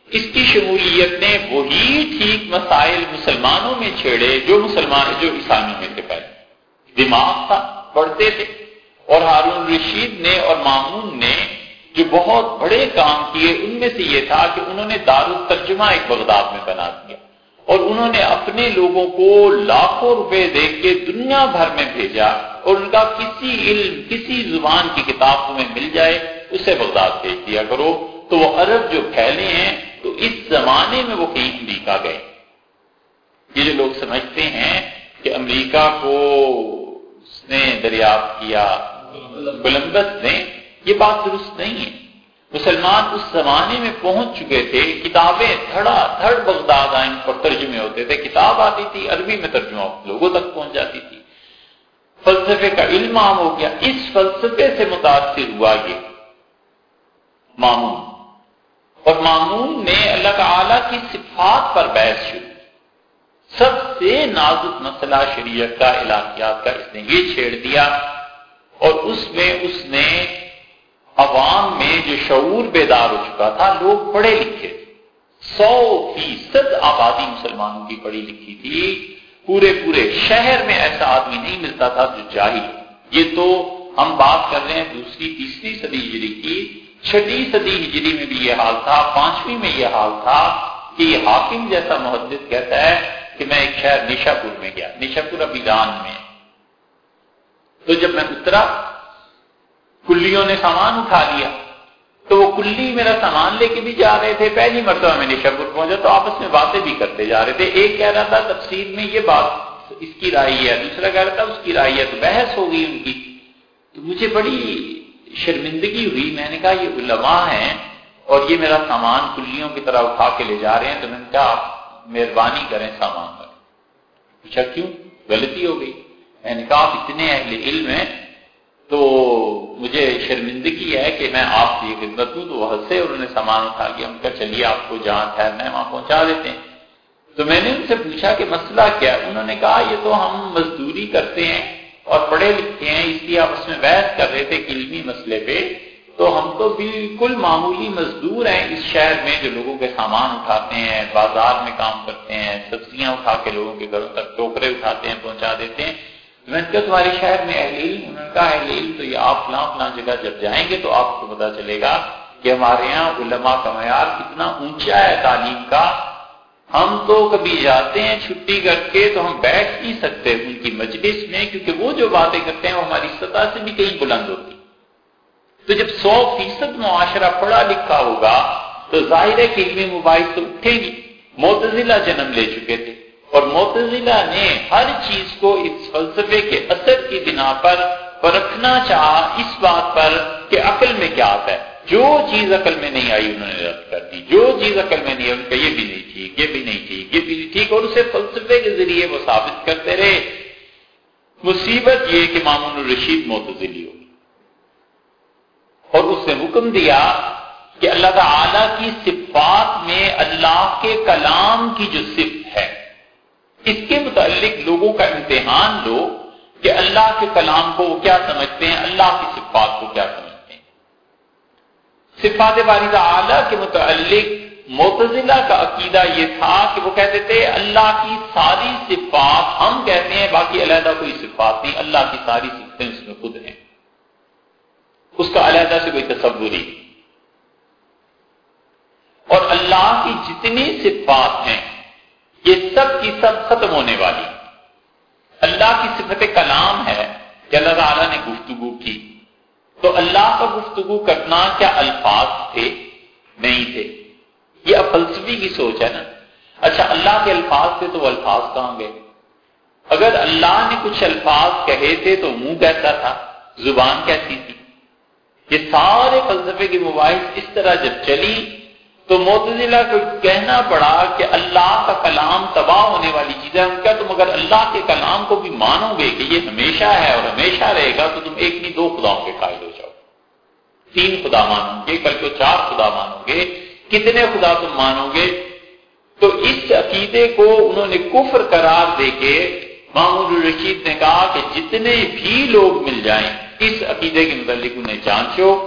اس کی شمولیت نے وہی ٹھیک مسائل مسلمانوں میں چھیڑے جو مسلمان جو عیسائیوں میں تھے پہلے. دماغ تھا، پڑھتے تھے. اور ہارون رشید نے اور مامون نے جو بہت بڑے کام کیے ان میں سے یہ تھا کہ انہوں نے دارالترجمہ ایک بغداد میں بنا دیا اور انہوں نے اپنے لوگوں کو لاکھوں روپے دے کے دنیا بھر میں بھیجا اور ان کا کسی علم کسی زبان کی کتاب تمہیں مل جائے اسے بغداد بھیج دیا کرو. تو وہ عرب جو پھیلے ہیں تو اس زمانے میں وہ کہیں امریکہ گئے. یہ جو لوگ سمجھتے ہیں کہ امریکہ کو اس نے دریافت کیا کولمبس نے، یہ بات درست نہیں ہے. مسلمان اس زمانے میں پہنچ چکے تھے، کتابیں دھڑا دھڑ بغداد آئیں پر ترجمے ہوتے تھے، کتاب آتی تھی عربی میں ترجمہ لوگوں تک پہنچ جاتی تھی. فلسفے کا علم عام ہو گیا. اس فلسفے سے متاثر ہوا یہ مامون، اور مامون نے اللہ تعالیٰ کی صفات پر بحث شروع. سب سے نازک مسئلہ شریعت کا الہیات کا اس نے یہ چھیڑ دیا اور اس میں اس نے عوام میں جو شعور بیدار ہو چکا تھا، لوگ پڑھے لکھے، سو فیصد آبادی مسلمانوں کی پڑھی لکھی تھی. پورے پورے شہر میں ایسا آدمی نہیں ملتا تھا جو جاہل. یہ تو ہم بات کر رہے ہیں دوسری تیسری صدی ہجری کی. چھٹی صدی ہجری میں بھی یہ حال تھا، پانچویں میں یہ حال تھا کہ یہ حاکم جیسا محدث کہتا ہے کہ میں ایک شہر نیشا پور میں گیا، نیشا پور اب ایران میں. تو جب میں اترا کلیوں نے سامان اٹھا لیا تو وہ کلی میرا سامان لے کے بھی جا رہے تھے. پہلی مرتبہ میں نیشا پور پہنچا تو آپس میں باتیں بھی کرتے جا رہے تھے. ایک کہہ رہا تھا تفسیر میں یہ بات اس کی رائے ہے، دوسرا کہہ رہا تھا اس کی رائے ہے. تو بحث ہو گئی ان کی. تو مجھے بڑی شرمندگی ہوئی. میں نے کہا یہ علماء ہیں اور یہ میرا سامان کلیوں کی طرح اٹھا کے لے جا رہے ہیں. تو میں نے کہا آپ مہربانی کریں سامان پر. پوچھا کیوں؟ غلطی ہو گئی. میں نے کہا آپ اتنے اہل علم ہیں تو مجھے شرمندگی ہے کہ میں آپ کی خدمت ہوں. تو وہ ہنسے اور انہوں نے سامان اٹھا کے ہم کہا چلیے آپ کو جہاں ٹھہرنا ہے وہاں پہنچا دیتے ہیں. تو میں نے ان سے پوچھا کہ مسئلہ کیا ہے؟ انہوں نے کہا یہ تو ہم مزدوری کرتے ہیں اور پڑھے لکھے ہیں، اس لیے آپ اس میں بحث کر رہے تھے کہ علمی مسئلے پہ. تو ہم تو بالکل معمولی مزدور ہیں اس شہر میں جو لوگوں کے سامان اٹھاتے ہیں، بازار میں کام کرتے ہیں، سبزیاں اٹھا کے لوگوں کے گھروں تک ٹوکرے اٹھاتے ہیں پہنچا دیتے ہیں. میں نے کہا تمہارے شہر میں اہل علم؟ انہوں نے کہا اہل علم تو یہ آپ فلاں فلاں جگہ جب جائیں گے تو آپ کو پتا چلے گا کہ ہمارے یہاں علماء کا معیار کتنا اونچا ہے تعلیم کا. ہم تو کبھی جاتے ہیں چھٹی کر کے تو ہم بیٹھ نہیں سکتے ان کی مجلس میں، کیونکہ وہ جو باتیں کرتے ہیں وہ ہماری سطح سے بھی کہیں بلند ہوتی. تو جب سو فیصد معاشرہ پڑھا لکھا ہوگا تو ظاہر ہے کہ علمی مباحث تو اٹھے گی. معتزلہ جنم لے چکے تھے اور معتزلہ نے ہر چیز کو اس فلسفے کے اثر کی بنا پر پرکھنا چاہا اس بات پر کہ عقل میں کیا آتا ہے. جو چیز عقل میں نہیں آئی انہوں نے رد کر دی. جو چیز عقل میں نہیں آئی ان کا یہ بھی نہیں ٹھیک، یہ بھی نہیں ٹھیک، یہ بھی نہیں ٹھیک، اور اسے فلسفے کے ذریعے وہ ثابت کرتے رہے. مصیبت یہ کہ مامون الرشید معتزلی ہو اور اس نے حکم دیا کہ اللہ تعالی کی صفات میں اللہ کے کلام کی جو صفت ہے اس کے متعلق لوگوں کا امتحان لو کہ اللہ کے کلام کو وہ کیا سمجھتے ہیں، اللہ کی صفات کو کیا سمجھتے ہیں. صفات باری تعالی کے متعلق معتزلہ کا عقیدہ یہ تھا کہ وہ کہتے تھے اللہ کی ساری صفات ہم کہتے ہیں، باقی علیحدہ کوئی صفات نہیں، اللہ کی ساری صفتیں اس میں خود ہیں، اس کا علیحدہ سے کوئی تصور ہی. اور اللہ کی جتنی صفات ہیں یہ سب کی سب ختم ہونے والی. اللہ کی صفت کلام ہے کہ اللہ تعالیٰ نے گفتگو کی. تو اللہ کا گفتگو کرنا کیا الفاظ تھے؟ نہیں تھے. یہ اب فلسفی کی سوچ ہے نا. اچھا اللہ کے الفاظ تھے تو وہ الفاظ کہاں گئے؟ اگر اللہ نے کچھ الفاظ کہے تھے تو منہ کہتا تھا، زبان کہتی تھی. یہ سارے فلسفے کی مباحث اس طرح جب چلی تو معتزلہ کو کہنا پڑا کہ اللہ کا کلام تباہ ہونے والی چیز ہے. کیا تم اگر اللہ کے کلام کو بھی مانو گے کہ یہ ہمیشہ ہے اور ہمیشہ رہے گا تو تم ایک نہیں دو خداؤں کے قائل ہو جاؤ. تین خدا مانو گے، کل کو چار خدا مانو گے، کتنے خدا تم مانو گے؟ تو اس عقیدے کو انہوں نے کفر قرار دے کے مامون الرشید نے کہا کہ جتنے بھی لوگ مل جائیں اس عقیدے کے متعلق انہیں جانچو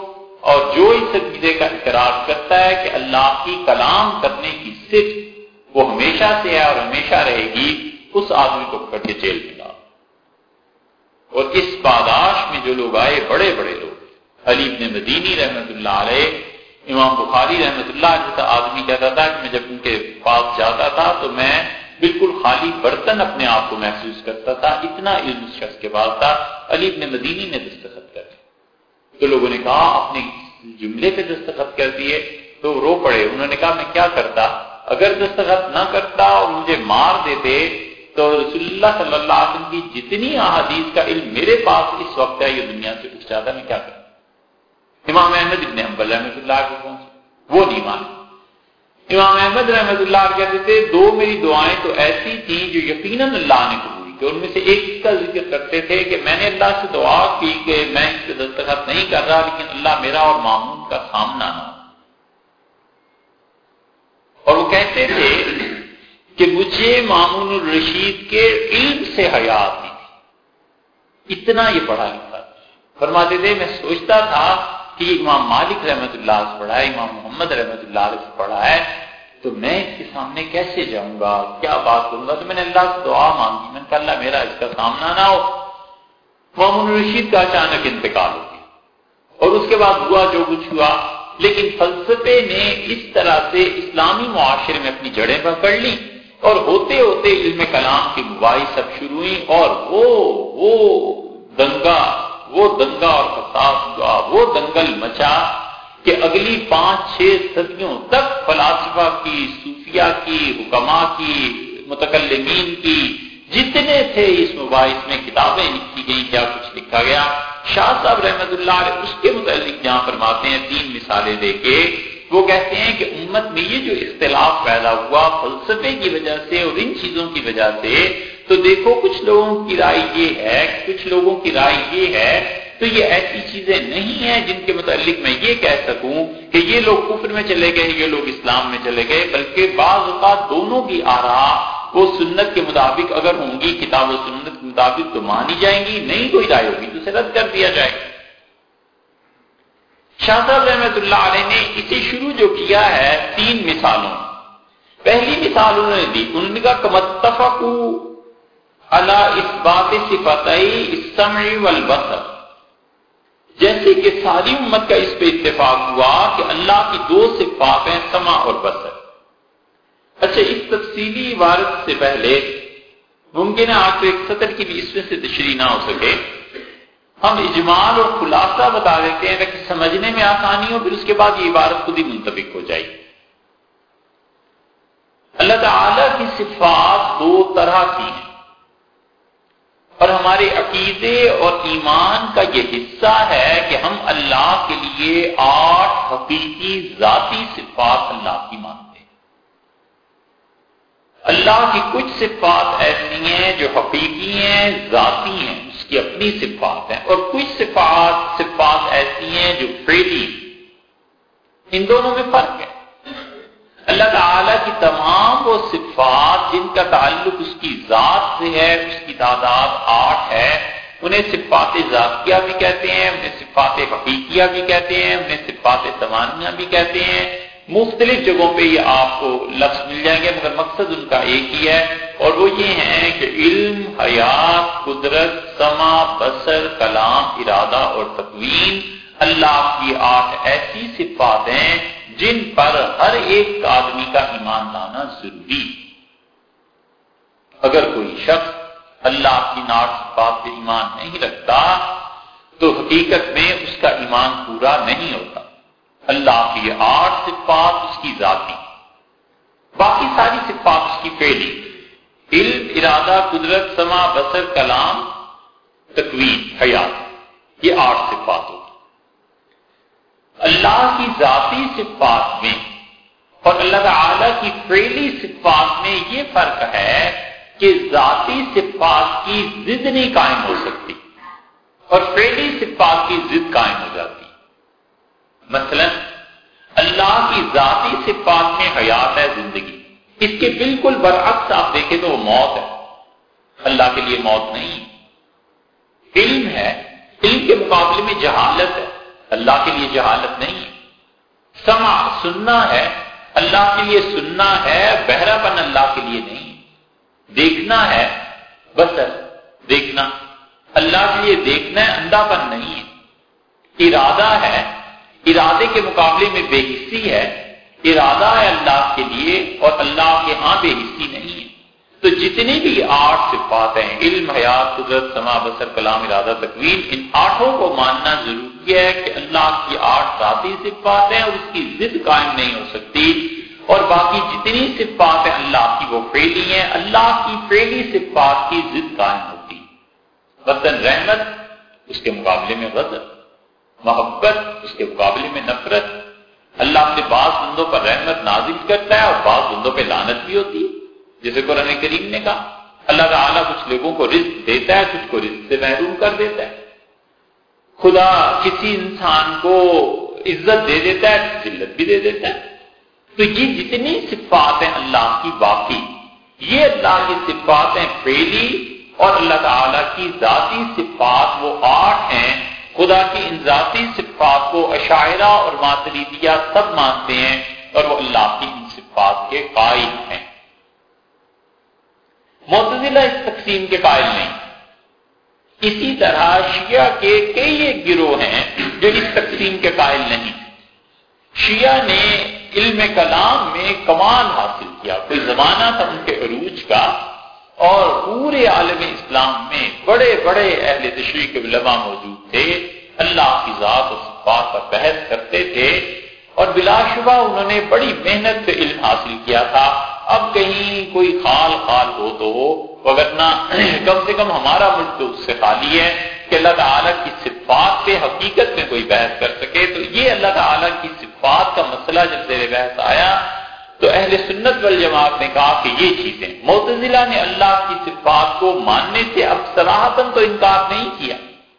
اور جو اس عقیدے کا اقرار کرتا ہے کہ اللہ کی کلام کرنے کی صفت وہ ہمیشہ سے ہے اور ہمیشہ رہے گی، اس آدمی کو پکڑ کے جیل میں ڈالو۔ اور اس پاداش میں جو لوگ آئے، بڑے بڑے لوگ، علی بن مدینی رحمت اللہ علیہ، امام بخاری رحمت اللہ جیسا آدمی کہتا تھا کہ میں جب ان کے پاس جاتا تھا تو میں بالکل خالی برتن اپنے آپ کو محسوس کرتا تھا، اتنا علم اس شخص کے پاس تھا۔ علی بن مدینی نے دستخط کر دی تو لوگوں نے کہا اپنے جملے پہ دستخط کر دیے، تو رو پڑے۔ انہوں نے کہا میں کیا کرتا، اگر دستخط نہ کرتا اور مجھے مار دیتے تو رسول اللہ صلی اللہ علیہ وسلم کی جتنی احادیث کا علم میرے پاس اس وقت ہے یہ دنیا سے اٹھ جاتا، میں کیا کرتا۔ امام احمد ابن حنبل رحمۃ اللہ کے پہنچے، وہ نہیں مانے۔ امام احمد رحمۃ اللہ کہتے تھے دو میری دعائیں تو ایسی تھیں جو یقیناً اللہ نے قبول کی، ان میں سے ایک کا ذکر کرتے تھے کہ میں نے اللہ سے دعا کی کہ میں اس پہ دستخط نہیں کر رہا لیکن اللہ میرا اور مامون کا سامنا نہ ہو۔ اور وہ کہتے تھے کہ مجھے مامون الرشید کے علم سے حیا آتی تھی، اتنا یہ پڑھا لکھا تھا۔ فرماتے تھے میں سوچتا تھا کہ یہ امام مالک رحمت اللہ سے پڑھا ہے، امام محمد رحمت اللہ علیہ سے پڑھا ہے، تو میں اس کے سامنے کیسے جاؤں گا، کیا بات کروں گا۔ تو میں نے اللہ سے دعا مانگی، میں نے کہا اللہ میرا اس کا سامنا نہ ہو۔ مامون الرشید کا اچانک انتقال ہو گیا اور اس کے بعد ہوا جو کچھ ہوا، لیکن فلسفے نے اس طرح سے اسلامی معاشرے میں اپنی جڑیں پکڑ لی اور ہوتے ہوتے علم کلام کی مباحث سب شروع ہوئی، اور وہ وہ دنگا وہ دنگا اور فساد ہوا، وہ دنگل مچا کہ اگلی پانچ چھ صدیوں تک فلاسفہ کی، صوفیہ کی، حکماء کی، متکلمین کی جتنے تھے اس مباحث میں کتابیں لکھی گئی، کیا کچھ لکھا گیا۔ شاہ صاحب رحمت اللہ علیہ اس کے متعلق جہاں فرماتے ہیں تین مثالیں دے کے، وہ کہتے ہیں کہ امت میں یہ جو اختلاف پیدا ہوا فلسفے کی وجہ سے اور ان چیزوں کی وجہ سے، تو دیکھو کچھ لوگوں کی رائے یہ ہے، کچھ لوگوں کی رائے یہ ہے، تو یہ ایسی چیزیں نہیں ہیں جن کے متعلق میں یہ کہہ سکوں کہ یہ لوگ کفر میں چلے گئے، یہ لوگ اسلام میں چلے گئے، بلکہ بعض اوقات دونوں کی آراء وہ سنت کے مطابق اگر ہوں گی، کتاب و سنت کے مطابق تو مانی جائیں گی، نہیں کوئی رائے ہوگی تو اسے رد کر دیا جائے گا۔ شاہ صاحب رحمت اللہ علیہ نے اسے شروع جو کیا ہے تین مثالوں۔ پہلی مثال انہوں نے دی، انہوں نے کہا کہ متفقوا علی اثبات صفتئی السمع والبصر، جیسے کہ ساری امت کا اس پہ اتفاق ہوا کہ اللہ کی دو صفات ہیں، سمع اور بصر۔ اچھا، اس تفصیلی عبارت سے پہلے ممکن ہے آپ کو ایک سطر کی بھی اس میں سے تشریح نہ ہو سکے، ہم اجمال اور خلاصہ بتا دیتے ہیں تاکہ سمجھنے میں آسانی ہو، پھر اس کے بعد یہ عبارت خود ہی منطبق ہو جائے۔ اللہ تعالی کی صفات دو طرح کی ہیں اور ہمارے عقیدے اور ایمان کا یہ حصہ ہے کہ ہم اللہ کے لیے آٹھ حقیقی ذاتی صفات اللہ کی مانتے ہیں۔ اللہ کی کچھ صفات ایسی ہیں جو حقیقی ہیں، ذاتی ہیں، اس کی اپنی صفات ہیں، اور کچھ صفات صفات ایسی ہیں جو فعلی، ان دونوں میں فرق ہے۔ اللہ تعالیٰ کی تمام وہ صفات جن کا تعلق اس کی ذات سے ہے، اس کی تعداد آٹھ ہے، انہیں صفات ذاتیہ بھی کہتے ہیں، انہیں صفات حقیقیہ بھی کہتے ہیں، انہیں صفات ثمانیہ بھی کہتے ہیں۔ مختلف جگہوں پہ یہ آپ کو لفظ مل جائیں گے، مگر مقصد ان کا ایک ہی ہے، اور وہ یہ ہے کہ علم، حیات، قدرت، سمع، بصر، کلام، ارادہ اور تکوین اللہ کی آٹھ ایسی صفات ہیں جن پر ہر ایک آدمی کا ایمان لانا ضروری۔ اگر کوئی شخص اللہ کی آٹھ صفات پہ ایمان نہیں رکھتا تو حقیقت میں اس کا ایمان پورا نہیں ہوتا۔ اللہ کی آٹھ صفات اس کی ذاتی، باقی ساری صفات اس کی فعلی، علم، ارادہ، قدرت، سمع، بصر، کلام، تکوین، حیات، یہ آٹھ صفات ہوتی۔ اللہ کی ذاتی صفات میں اور اللہ تعالی کی فعلی صفات میں یہ فرق ہے کہ ذاتی صفات کی ضد نہیں قائم ہو سکتی اور فعلی صفات کی ضد قائم ہو جاتی۔ مثلا اللہ کی ذاتی صفات میں حیات ہے، زندگی، اس کے بالکل برعکس آپ دیکھیں تو وہ موت ہے، اللہ کے لیے موت نہیں۔ علم ہے، علم کے مقابلے میں جہالت ہے، اللہ کے لیے جہالت نہیں ہے. سمع سننا ہے اللہ کے لیے سننا ہے، بہراپن اللہ کے لیے نہیں. دیکھنا ہے بصر دیکھنا اللہ کے لیے دیکھنا ہے، اندھاپن نہیں ہے. ارادہ ہے ارادے کے مقابلے میں بے حسی ہے، ارادہ ہے اللہ کے لیے اور اللہ کے ہاں بے حسی نہیں ہے. تو جتنی بھی آٹھ صفات ہیں، علم، حیات، قدرت، سمع، بصر، کلام، ارادہ، تکوین، ان آٹھوں کو ماننا ضروری ہے کہ اللہ کی آٹھ ذاتی صفات ہیں اور اس کی ضد قائم نہیں ہو سکتی. اور باقی جتنی صفات ہیں اللہ کی وہ فعلی ہیں، اللہ کی فعلی صفات کی ضد قائم ہوتی. مثلا رحمت اس کے مقابلے میں غضب، محبت اس کے مقابلے میں نفرت. اللہ اپنے بعض بندوں پر رحمت نازل کرتا ہے اور بعض بندوں پہ لعنت بھی ہوتی ہے. جیسے قرآن کریم نے کہا اللہ تعالیٰ کچھ لوگوں کو رزق دیتا ہے، کچھ کو رزق سے محروم کر دیتا ہے. خدا کسی انسان کو عزت دے دیتا ہے، ذلت بھی دے دیتا ہے. تو یہ جتنی صفات ہیں اللہ کی باقی، یہ اللہ کی صفات ہیں فعلی، اور اللہ تعالیٰ کی ذاتی صفات وہ آٹھ ہیں. خدا کی ان ذاتی صفات کو اشاعرہ اور ماتریدیہ سب مانتے ہیں اور وہ اللہ کی ان صفات کے قائل ہیں. معتزلہ اس تقسیم کے قائل نہیں. اسی طرح شیعہ کے کئی ایک گروہ ہیں جو اس تقسیم کے قائل نہیں. شیعہ نے علم کلام میں کمال حاصل کیا. کوئی زمانہ تھا ان کے عروج کا اور پورے عالم اسلام میں بڑے بڑے اہل تشریح کے علماء موجود تھے، اللہ کی ذات و صفات پر بحث کرتے تھے اور بلا شبہ انہوں نے بڑی محنت سے علم حاصل کیا تھا. اب کہیں کوئی خال خال ہو تو ہو، وگرنہ کم سے کم ہمارا ملک تو اس سے خالی ہے کہ اللہ تعالیٰ کی صفات پہ حقیقت میں کوئی بحث کر سکے. تو یہ اللہ تعالیٰ کی صفات کا مسئلہ جب زیر بحث آیا تو اہل سنت والجماعت نے کہا کہ یہ چیزیں، معتزلہ نے اللہ کی صفات کو ماننے سے اب صراحتاً تو انکار نہیں کیا.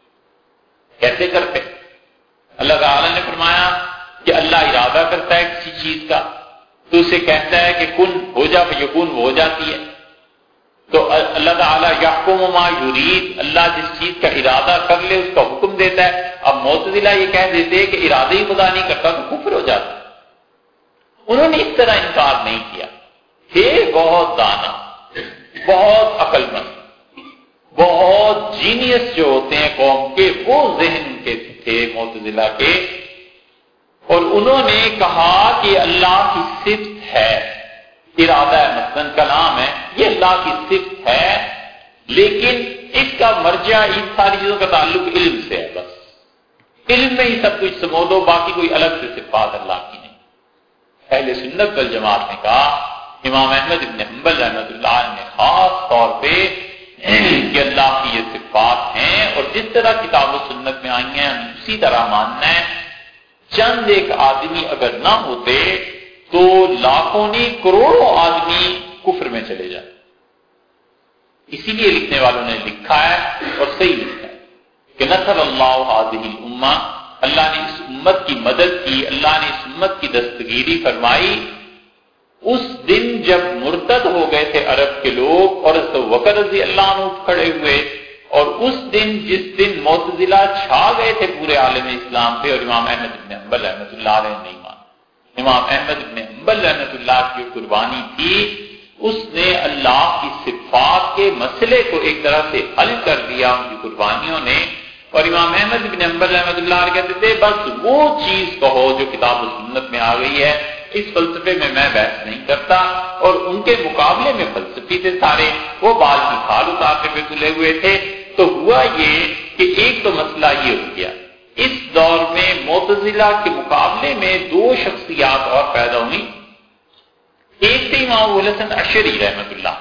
کیسے کرتے؟ اللہ تعالیٰ نے فرمایا کہ اللہ ارادہ کرتا ہے کسی چیز کا تو اسے کہتا ہے کہ کن ہو جا فیکون، وہ ہو جاتی ہے. تو اللہ تعالیٰ یحکم ما یرید، اللہ جس چیز کا ارادہ کر لے اس کا حکم دیتا ہے. اب معتزلہ یہ کہہ دیتے ہیں کہ ارادہ ہی خدا نہیں کرتا تو کفر ہو جاتا. انہوں نے اس طرح انکار نہیں کیا. ہے بہت دانا، بہت عقل مند، بہت جینیس جو ہوتے ہیں قوم کے، وہ ذہن کے تھے معتزلہ کے، اور انہوں نے کہا کہ اللہ کی صفت ہے، ارادہ ہے، مثلا کلام ہے، یہ اللہ کی صفت ہے، لیکن اس کا مرجع ان ساری چیزوں کا تعلق علم سے ہے. بس علم میں ہی سب کچھ سمو دو، باقی کوئی الگ سے صفات اللہ کی نہیں. اہل سنت والجماعت نے کہا، امام احمد ابن حنبل رحمۃ اللہ نے خاص طور پہ کہ اللہ کی یہ صفات ہیں اور جس طرح کتاب و سنت میں آئی ہیں اسی طرح ماننا ہے. چند ایک آدمی اگر نہ ہوتے تو لاکھوں نہیں کروڑوں آدمی کفر میں چلے جائیں. اسی لیے لکھنے والوں نے لکھا ہے اور صحیح لکھا ہے کہ نصر اللہ هذه الامہ، اللہ نے اس امت کی مدد کی، اللہ نے اس امت کی دستگیری فرمائی. اس دن جب مرتد ہو گئے تھے عرب کے لوگ اور حضرت بکر رضی اللہ عنہ اٹھ کھڑے ہوئے، اور اس دن جس دن معتزلہ چھا گئے تھے پورے عالم اسلام پہ اور امام احمد بن حنبل رحمۃ اللہ علیہ نہیں مانا. امام احمد بن حنبل رحمۃ اللہ کی قربانی تھی، اس نے اللہ کی صفات کے مسئلے کو ایک طرح سے حل کر دیا ان کی قربانیوں نے. اور امام احمد بن حنبل رحمۃ اللہ علیہ کہتے تھے بس وہ چیز کہو جو کتاب و سنت میں آ گئی ہے، اس فلسفے میں میں بحث نہیں کرتا. اور ان کے مقابلے میں فلسفی تھے سارے، وہ بال کی کھال اتارنے پہ تلے ہوئے تھے. تو ہوا یہ کہ ایک تو مسئلہ یہ ہو گیا، اس دور میں معتزلہ کے مقابلے میں دو شخصیات اور پیدا ہوئی. ایک تھے امام ابو الحسن اشعری رحمۃ اللہ،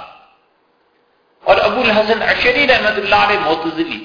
اور ابو الحسن اشعری رحمۃ اللہ علیہ معتزلی،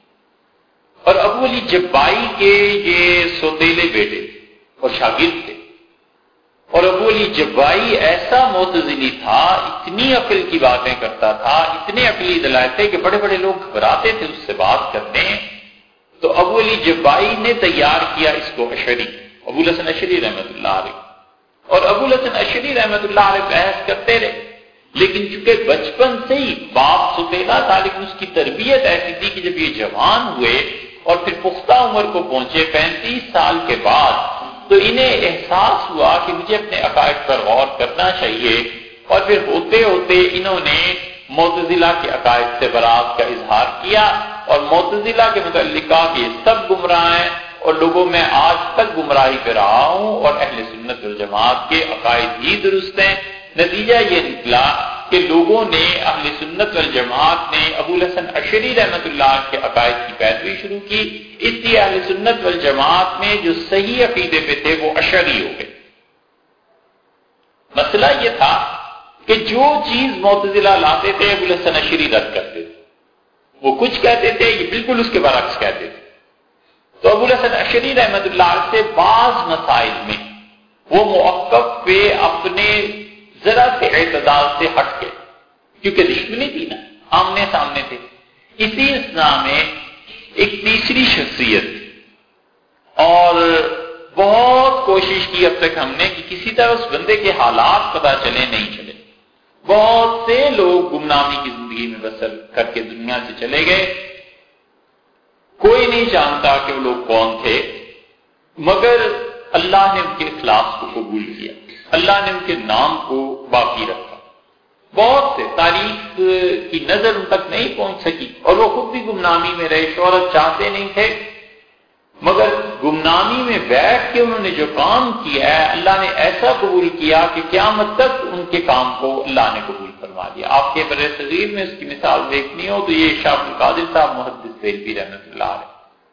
اور ابو علی جبائی کے یہ سوتیلے بیٹے اور شاگرد تھے. اور ابو علی جبائی ایسا معتزلی تھا، اتنی عقل کی باتیں کرتا تھا، اتنے عقلی دلائل تھے کہ بڑے بڑے لوگ گھبراتے تھے اس سے بات کرنے. تو ابو علی جبائی نے تیار کیا اس کو اشعری، ابو الحسن اشعری رحمۃ اللہ علیہ. اور ابو الحسن اشعری رحمۃ اللہ علیہ بحث کرتے رہے، لیکن چونکہ بچپن سے ہی باپ سوتیلا تھا، لیکن اس کی تربیت ایسی تھی کہ جب یہ جوان ہوئے اور پھر پختہ عمر کو پہنچے پینتیس سال کے بعد، تو انہیں احساس ہوا کہ مجھے اپنے عقائد پر غور کرنا چاہیے، اور پھر ہوتے ہوتے انہوں نے معتزلہ کے عقائد سے برات کا اظہار کیا اور معتزلہ کے متعلق کہا کہ یہ سب گمراہ ہیں، اور لوگوں میں آج تک گمراہی پہ رہا ہوں اور اہل سنت والجماعت کے عقائد ہی درست ہیں۔ نتیجہ یہ نکلا کہ لوگوں نے، اہل سنت والجماعت نے ابو الحسن اشعری رحمۃ اللہ کے عقائد کی پیروی شروع کی، اس لیے اہل سنت والجماعت میں جو صحیح عقیدے پہ تھے وہ اشعری ہو گئے۔ مسئلہ یہ تھا کہ جو چیز معتزلہ لاتے تھے ابو الحسن اشعری رد کرتے تھے، وہ کچھ کہتے تھے، یہ بالکل اس کے برعکس کہتے تھے۔ تو ابو الحسن اشعری رحمۃ اللہ سے بعض مسائل میں وہ موقف پہ اپنے ذرا سے اعتدال سے ہٹ گئے، کیونکہ دشمنی تھی نا، آمنے سامنے تھے۔ اسی اسنا میں ایک تیسری شخصیت تھی، اور بہت کوشش کی اب تک ہم نے کہ کسی طرح اس بندے کے حالات پتہ چلے، نہیں چلے۔ بہت سے لوگ گمنامی کی زندگی میں بسر کر کے دنیا سے چلے گئے، کوئی نہیں جانتا کہ وہ لوگ کون تھے، مگر اللہ نے ان کے اخلاص کو قبول کیا، اللہ نے ان کے نام کو باقی رکھا۔ بہت سے تاریخ کی نظر ان تک نہیں پہنچ سکی، اور وہ خود بھی گمنامی میں رہے، شہرت چاہتے نہیں تھے، مگر گمنامی میں بیٹھ کے انہوں نے جو کام کیا ہے اللہ نے ایسا قبول کیا کہ قیامت تک ان کے کام کو اللہ نے قبول فرما دیا۔ آپ کے برِ صغیر میں اس کی مثال دیکھنی ہو تو یہ شاہ عبد القادر صاحب محدث دہلوی رحمۃ اللہ علیہ،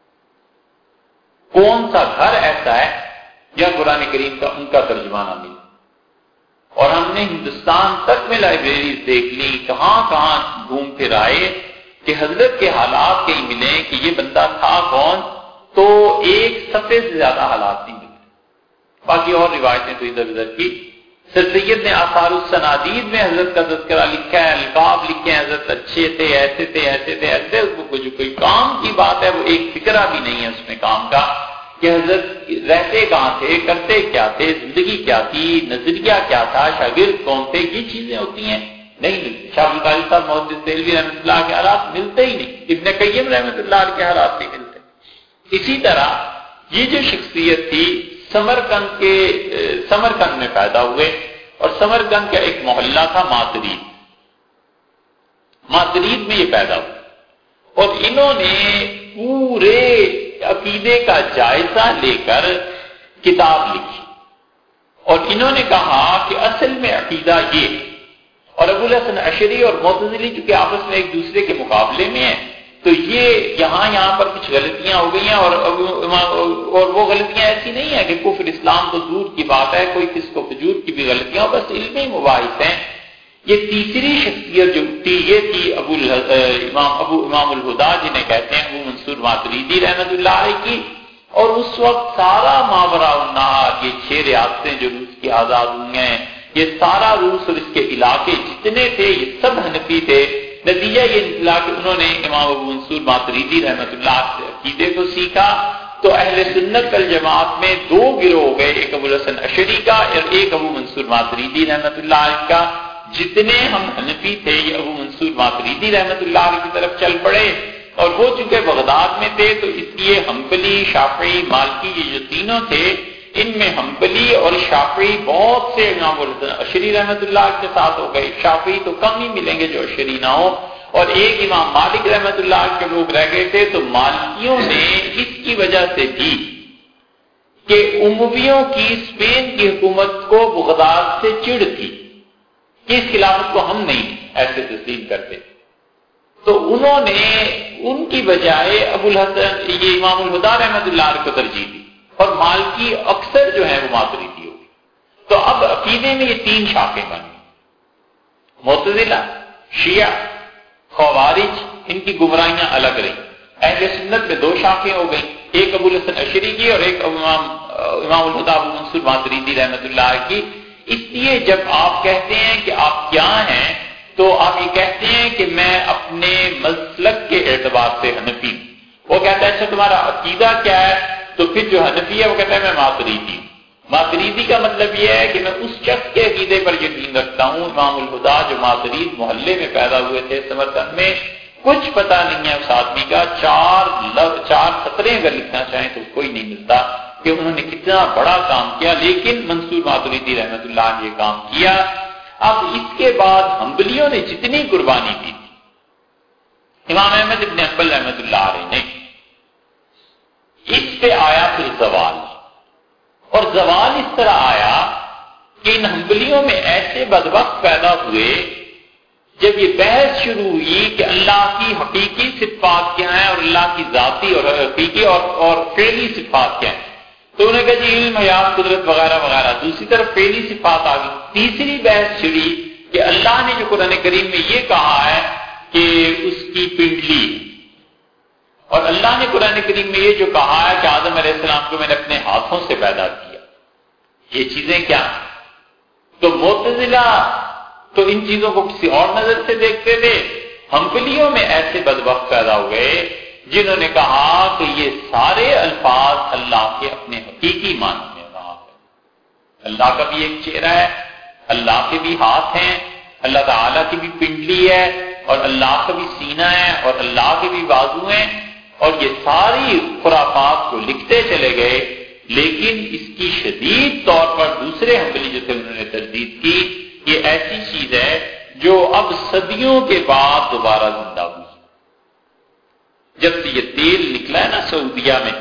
کون سا گھر ایسا ہے یا قرآن کریم کا ان کا ترجمہ نہ ملا؟ اور ہم نے ہندوستان تک میں لائبریریز دیکھ لی، کہاں کہاں گھوم پھر آئے کہ حضرت کے حالات کہیں ملے کہ یہ بندہ تھا کون، تو ایک صفحے سے زیادہ حالات نہیں ملتے۔ باقی اور روایتیں تو ادھر ادھر کی۔ سر سید نے آثار السنادید میں حضرت کا تذکرہ لکھا ہے، القاب لکھے ہیں، حضرت اچھے تھے، ایسے تھے، ایسے تھے، ایسے، وہ جو کوئی کام کی بات ہے وہ ایک فکرہ بھی نہیں ہے اس میں کام کا کہ حضرت رہتے کہاں تھے، کرتے کیا تھے، زندگی کیا تھی، نظریہ کیا تھا، شاگرد کون تھے، یہ چیزیں ہوتی ہیں نہیں ملتی۔ شاہ عبد القادر صاحب محدث دہلوی رحمۃ اللہ کے حالات ملتے ہی نہیں، ابن قیم رحمۃ اللہ کے حالات نہیں ملتے۔ اسی طرح یہ جو شخصیت تھی سمرقند کے سمرقند میں پیدا ہوئے، اور سمرقند کا ایک محلہ تھا ماترید، ماترید میں یہ پیدا ہوئے، اور انہوں نے پورے عقیدے کا جائزہ لے کر کتاب لکھی، اور انہوں نے کہا کہ اصل میں عقیدہ یہ، اور ابو الحسن اشعری اور معتزلی چونکہ آپس میں ایک دوسرے کے مقابلے میں ہیں تو یہ یہاں یہاں پر کچھ غلطیاں ہو گئی ہیں، اور اور وہ غلطیاں ایسی نہیں ہیں کہ کفر اسلام تو دور کی بات ہے، کوئی کس کو فجور کی بھی غلطیاں، بس علمی مباحث ہیں۔ یہ تیسری شخصیت جو تھی یہ تھی ابو امام ابو امام الہدا جنہیں کہتے ہیں، ابو منصور ماتریدی رحمۃ اللہ علیہ کی، اور اس وقت سارا ماورا النہر، یہ چھ ریاستیں جو روس کی آزاد ہوئی ہیں، یہ سارا روس اور اس کے علاقے جتنے تھے یہ سب حنفی تھے۔ نتیجہ یہ نکلا کہ انہوں نے امام ابو منصور ماتریدی رحمۃ اللہ سے عقیدے کو سیکھا، تو اہل سنت والجماعت میں دو گروہ ہو گئے، ایک ابو الحسن اشعری کا اور ایک ابو منصور ماتریدی رحمۃ اللہ علیہ کا۔ جتنے ہم حنفی تھے یہ ابو منصور ماتریدی رحمۃ اللہ علیہ کی طرف چل پڑے، اور وہ چونکہ بغداد میں تھے تو اس لیے حنبلی، شافعی، مالکی یہ جو تینوں تھے ان میں حنبلی اور شافعی بہت سے امام اشعری رحمۃ اللہ کے ساتھ ہو گئے، شافعی تو کم ہی ملیں گے جو اشعری نہ ہو، اور ایک امام مالک رحمۃ اللہ کے لوگ رہ گئے تھے۔ تو مالکیوں نے اس کی وجہ سے بھی کہ امویوں کی اسپین کی حکومت کو بغداد سے چڑ تھی کہ اس خلافت کو ہم نہیں ایسے تسلیم کرتے، تو انہوں نے ان کی بجائے ابو الحسن یہ امام الہدا رحمۃ اللہ علیہ کو ترجیح دی، اور مالکی اکثر جو ہے وہ ماتریدی ہوگی۔ تو اب عقیدے میں یہ تین شاخیں بن گئی، معتزلہ، شیعہ، خوارج، ان کی گمراہیاں الگ رہی۔ اہل سنت میں دو شاخیں ہو گئیں، ایک ابو الحسن اشعری کی اور ایک امام امام الہدا ابو منصور ماتریدی رحمۃ اللہ کی۔ اس لیے جب آپ کہتے ہیں کہ آپ کیا ہیں تو آپ یہ کہتے ہیں کہ میں اپنے مسلک کے اعتبار سے حنفی ہوں۔ وہ کہتا ہے اچھا تمہارا عقیدہ کیا ہے؟ تو پھر جو حنفی ہے وہ کہتا ہے میں ماتریدی ہوں۔ ماتریدی کا مطلب یہ ہے کہ میں اس شخص کے عقیدے پر یقین رکھتا ہوں۔ امام الہدا جو ماترید محلے میں پیدا ہوئے تھے سمرقند میں، کچھ پتہ نہیں ہے اس آدمی کا، چار چار سطریں اگر لکھنا چاہیں تو کوئی نہیں ملتا کہ انہوں نے کتنا بڑا کام کیا، لیکن منصور ماتریدی رحمۃ اللہ نے یہ کام کیا۔ اب اس کے بعد حنبلیوں نے جتنی قربانی دی، امام احمد ابن حنبل رحمۃ اللہ علیہ نے، اس پہ آیا پھر زوال، اور زوال اس طرح آیا کہ ان حنبلیوں میں ایسے بدبخت پیدا ہوئے جب یہ بحث شروع ہوئی کہ اللہ کی حقیقی صفات کیا ہیں اور اللہ کی ذاتی اور حقیقی اور, اور فعلی صفات کیا ہیں، تو انہوں نے کہا جی علم، حیات، قدرت وغیرہ وغیرہ، دوسری طرف فعلی صفات آ گئی۔ تیسری بحث چھڑی کہ اللہ نے جو قرآن کریم میں یہ کہا ہے کہ اس کی پنڈلی، اور اللہ نے قرآن کریم میں یہ جو کہا ہے کہ آدم علیہ السلام کو میں نے اپنے ہاتھوں سے پیدا کیا، یہ چیزیں کیا؟ تو معتزلہ تو ان چیزوں کو کسی اور نظر سے دیکھتے تھے، حنبلیوں میں ایسے بدبخت پیدا ہوئے جنہوں نے کہا کہ یہ سارے الفاظ اللہ کے اپنے حقیقی معنی میں رہا ہے، اللہ کا بھی ایک چہرہ ہے، اللہ کے بھی ہاتھ ہیں، اللہ تعالیٰ کی بھی پنڈلی ہے، اور اللہ کا بھی سینہ ہے، اور اللہ کے بھی بازو ہیں، اور یہ ساری خرافات کو لکھتے چلے گئے۔ لیکن اس کی شدید طور پر دوسرے حنبلی جو تھے انہوں نے تردید کی، یہ ایسی چیز ہے جو اب صدیوں کے بعد دوبارہ زندہ ہوئی۔ جب سے یہ تیل نکلا ہے نا سعودیہ میں،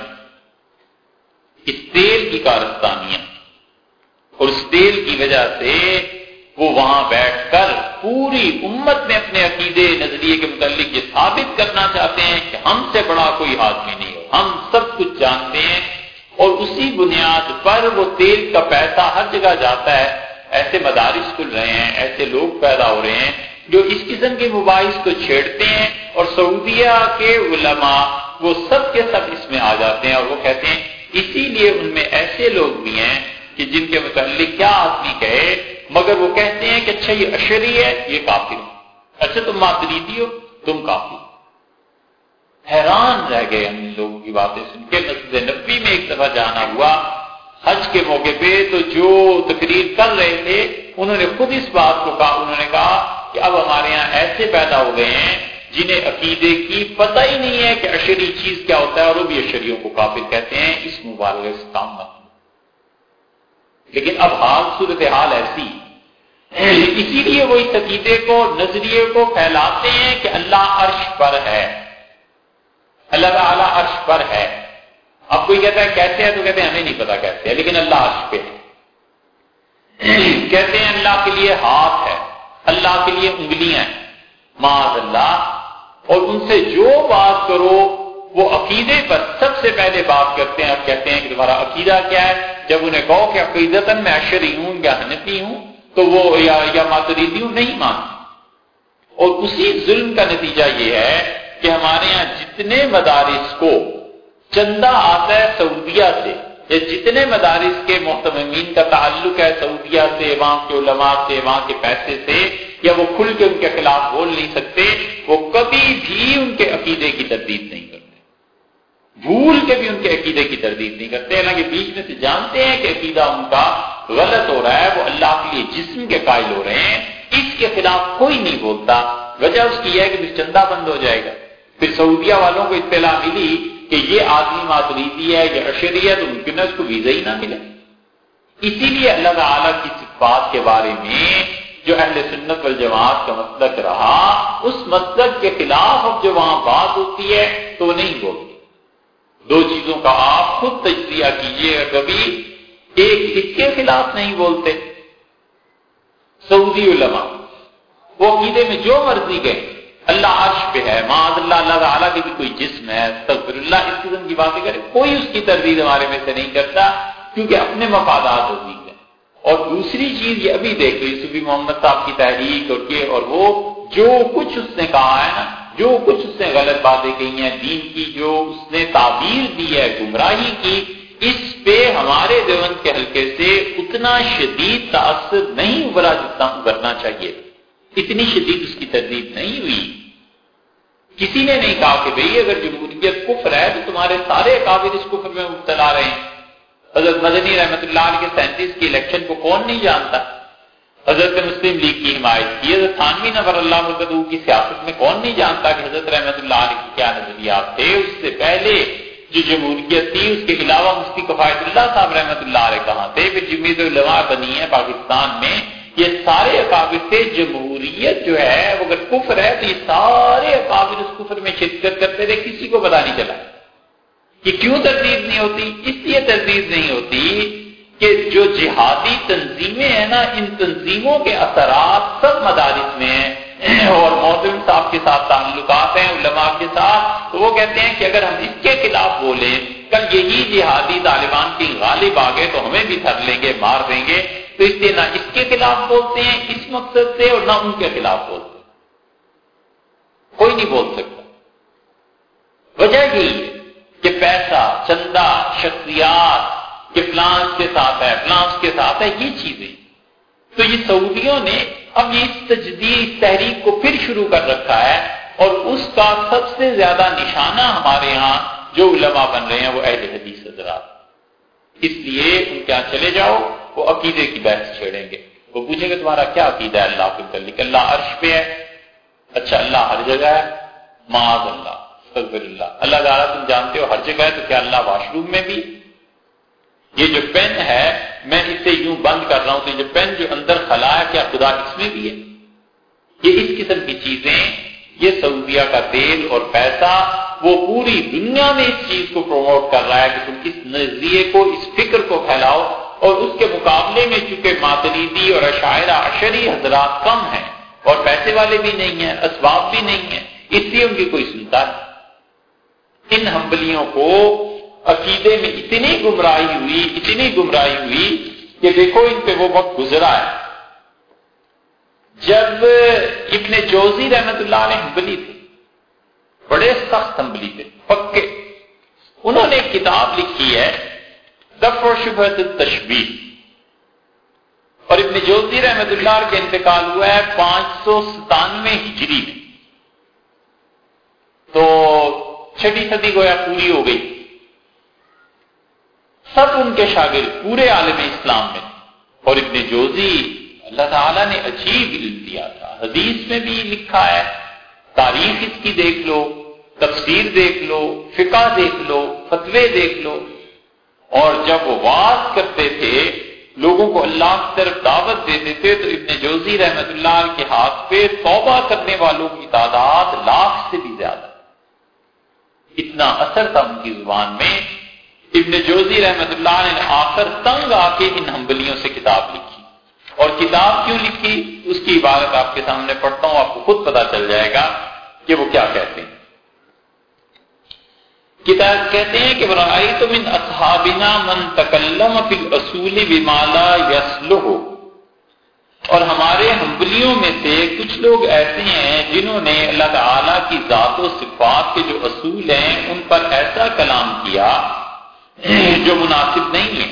اس تیل کی کارستانیاں، اور اس تیل کی وجہ سے وہ وہاں بیٹھ کر پوری امت میں اپنے عقیدے نظریے کے متعلق یہ ثابت کرنا چاہتے ہیں کہ ہم سے بڑا کوئی آدمی نہیں ہو، ہم سب کچھ جانتے ہیں، اور اسی بنیاد پر وہ تیل کا پیسہ ہر جگہ جاتا ہے۔ ایسے مدارس کھل رہے ہیں، ایسے لوگ پیدا ہو رہے ہیں جو اس قسم کے مباحث کو چھیڑتے ہیں، اور سعودیہ کے علماء وہ سب کے سب اس میں آ جاتے ہیں، اور وہ کہتے ہیں اسی لیے ان میں ایسے لوگ بھی ہیں کہ جن کے متعلق کیا آدمی کہے، مگر وہ کہتے ہیں کہ اچھا یہ اشعری ہے، یہ کافر ہے، اچھا تم ماتریدی ہو، تم کافر۔ حیران رہ گئے ہم ان لوگوں کی باتیں سن کے۔ مسجد نبوی میں ایک دفعہ جانا ہوا حج کے موقع پہ، تو جو تقریر کر رہے تھے انہوں نے خود اس بات کو کہا، انہوں نے کہا کہ اب ہمارے یہاں ایسے پیدا ہو گئے ہیں جنہیں عقیدے کی پتہ ہی نہیں ہے کہ اشعری چیز کیا ہوتا ہے، اور وہ بھی اشعریوں کو کافر کہتے ہیں۔ اس مبالغے سے کام مت۔ لیکن اب حال صورتحال ایسی، اسی لیے وہ اس عقیدے کو، نظریے کو پھیلاتے ہیں کہ اللہ عرش پر ہے، اللہ تعالیٰ عرش پر ہے۔ اب کوئی کہتا ہے کیسے ہے، تو کہتے ہیں ہمیں نہیں پتا کیسے ہے، لیکن اللہ عرش پہ ہے۔ کہتے ہیں اللہ کے لیے ہاتھ ہے، اللہ کے لیے انگلیاں ہیں، معاذ اللہ۔ اور ان سے جو بات کرو وہ عقیدے پر سب سے پہلے بات کرتے ہیں، اور کہتے ہیں کہ تمہارا عقیدہ کیا ہے۔ جب انہیں کہو کہ عقیدتاً میں اشعری ہوں یا حنفی ہوں، تو وہ یا, یا ماتریدی ہوں نہیں مانتے۔ اور اسی ظلم کا نتیجہ یہ ہے کہ ہمارے یہاں جتنے مدارس کو چندہ آتا ہے سعودیہ سے، یا جتنے مدارس کے محتممین کا تعلق ہے سعودیہ سے، وہاں کے علماء سے، وہاں کے پیسے سے، یا وہ کھل کے ان کے خلاف بول نہیں سکتے، وہ کبھی بھی ان کے عقیدے کی تردید نہیں کرتے، بھول کے بھی ان کے عقیدے کی تردید نہیں کرتے، حالانکہ بیچ میں سے جانتے ہیں کہ عقیدہ ان کا غلط ہو رہا ہے، وہ اللہ کے لیے جسم کے قائل ہو رہے ہیں، اس کے خلاف کوئی نہیں بولتا۔ وجہ اس کی یہ ہے کہ پھر چندہ بند ہو جائے گا۔ پھر سعودیہ والوں کو اطلاع ملی کہ یہ آدمی ماتریدی ہے یا اشعری ہے، تو ممکن ہے اس کو ویزا ہی نہ ملے۔ اسی لیے اللہ تعالیٰ کی صفات کے بارے میں جو اہل سنت والجماعت کا مسلک رہا، اس مسلک کے خلاف اب جو وہاں بات ہوتی ہے تو وہ نہیں بولتے۔ دو چیزوں کا آپ خود تجزیہ کیجئے، کبھی ایک اس کے خلاف نہیں بولتے۔ سعودی علماء وہ عقیدے میں جو مرضی گئے، اللہ عرش پہ ہے، معاذ اللہ اللہ تعالیٰ کی بھی کوئی جسم ہے، استغفر اللہ، اس قسم کی باتیں کرے، کوئی اس کی تردید ہمارے میں سے نہیں کرتا، کیونکہ اپنے مفادات عزیز ہیں۔ اور دوسری چیز یہ ابھی دیکھ لو، صوفی محمد صاحب کی تحریک اور یہ اور وہ جو کچھ اس نے کہا ہے نا، جو کچھ اس نے غلط باتیں کہی ہیں دین کی، جو اس نے تعبیر دی ہے گمراہی کی، اس پہ ہمارے دیوبند کے حلقے سے اتنا شدید تاثر نہیں ابھرا جتنا ابھرنا چاہیے، اتنی شدید اس کی تردید نہیں ہوئی۔ کسی نے نہیں کہا کہ بھئی اگر جمہوریت کفر ہے تو تمہارے سارے اکابر اس کفر میں مبتلا رہے ہیں۔ حضرت مدنی رحمت اللہ علیہ کے سینتیس کی الیکشن کو کون نہیں جانتا؟ حضرت مسلم لیگ کی حمایت کی. حضرت تھانوی نور اللہ مرکزہ کی سیاست میں کون نہیں جانتا کہ حضرت رحمت اللہ علیہ کے کیا نظریات تھے. اس سے پہلے جو جمہوریت تھی اس کے علاوہ مفتی کفایت اللہ صاحب رحمت اللہ علیہ کہاں تھے. پھر جمعیت العلماء بنی ہے پاکستان میں. یہ سارے اکابر سے جمہوریت جو ہے وہ اگر کفر ہے تو یہ سارے اکابر اس کفر میں شرکت کرتے تھے, کسی کو پتا نہیں چلا. یہ کیوں تردید نہیں ہوتی؟ اس لیے تردید نہیں ہوتی کہ جو جہادی تنظیمیں ہیں نا, ان تنظیموں کے اثرات سب مدارس میں ہیں اور محترم صاحب کے ساتھ تعلقات ہیں علماء کے ساتھ. تو وہ کہتے ہیں کہ اگر ہم اس کے خلاف بولیں, کل یہی جہادی طالبان کی غالب آ گئے تو ہمیں بھی دھر لیں گے, مار دیں گے. تو اس لیے نہ اس کے خلاف بولتے ہیں اس مقصد سے اور نہ ان کے خلاف بولتے ہیں. کوئی نہیں بول سکتا. وجہ یہی ہے کہ پیسہ, چندہ, شخصیات, کہ فلانس کے ساتھ ہے, فلانس کے ساتھ ہے, یہ چیزیں. تو یہ سعودیوں نے اب یہ تجدید تحریک کو پھر شروع کر رکھا ہے, اور اس کا سب سے زیادہ نشانہ ہمارے ہاں جو علماء بن رہے ہیں وہ اہل حدیث حضرات. اس لیے ان کے یہاں چلے جاؤ, وہ عقیدے کی بحث چھیڑیں گے. وہ پوچھیں گے تمہارا کیا عقیدہ ہے اللہ کے متعلق؟ اللہ عرش پہ ہے. اچھا اللہ ہر جگہ ہے؟ معاذ اللہ, استغفر اللہ. اللہ تعالیٰ تم جانتے ہو ہر جگہ ہے, تو کیا اللہ واش روم میں بھی؟ یہ جو پین ہے میں اسے یوں بند کر رہا ہوں, تو یہ جو پین جو اندر خلا ہے کیا خدا اس میں بھی ہے؟ یہ اس قسم کی چیزیں, یہ سعودیہ کا تیل اور پیسہ وہ پوری دنیا میں اس چیز کو پروموٹ کر رہا ہے کہ تم اس نظریے کو, اس فکر کو پھیلاؤ. اور اس کے مقابلے میں چونکہ ماتریدی اور اشاعرہ اشعری حضرات کم ہیں اور پیسے والے بھی نہیں ہیں, اسباب بھی نہیں ہیں, اس لیے ان کی کوئی سنتا نہیں. ان حنبلیوں کو عقیدے میں اتنی گمراہی ہوئی, اتنی گمراہی ہوئی کہ دیکھو ان پہ وہ وقت گزرا ہے جب ابن جوزی رحمت اللہ علیہ حنبلی تھے, بڑے سخت حنبلی تھے, پکے. انہوں نے ایک کتاب لکھی ہے دفع شبہۃ التشبیہ, اور ابن جوزی رحمت اللہ علیہ کا انتقال ہوا ہے پانچ سو ستانوے ہجری میں. تو چھٹی صدی گویا پوری ہو گئی. سب ان کے شاگرد پورے عالم اسلام میں, اور ابن جوزی اللہ تعالیٰ نے عجیب علم دیا تھا. حدیث میں بھی لکھا ہے, تاریخ اس کی دیکھ لو, تفسیر دیکھ لو, فقہ دیکھ لو, فتوے دیکھ لو. اور جب وہ وعظ کرتے تھے, لوگوں کو اللہ کی طرف دعوت دیتے تھے, تو ابن جوزی رحمت اللہ علیہ کے ہاتھ پہ توبہ کرنے والوں کی تعداد لاکھ سے بھی زیادہ. اتنا اثر تھا ان کی زبان میں. ابن جوزی رحمت اللہ علیہ نے آخر تنگ آ کے ان حنبلیوں سے کتاب لکھی. اور کتاب کیوں لکھی اس کی عبارت آپ کے سامنے پڑھتا ہوں, آپ کو خود پتا چل جائے گا کہ وہ کیا کہتے ہیں. کتاب کہتے ہیں کہ رأیت من اصحابنا من تکلم فی الاصول بما لا یصلح, اور ہمارے حنبلیوں میں سے کچھ لوگ ایسے ہیں جنہوں نے اللہ تعالی کی ذات و صفات کے جو اصول ہیں ان پر ایسا کلام کیا جو مناسب نہیں ہے.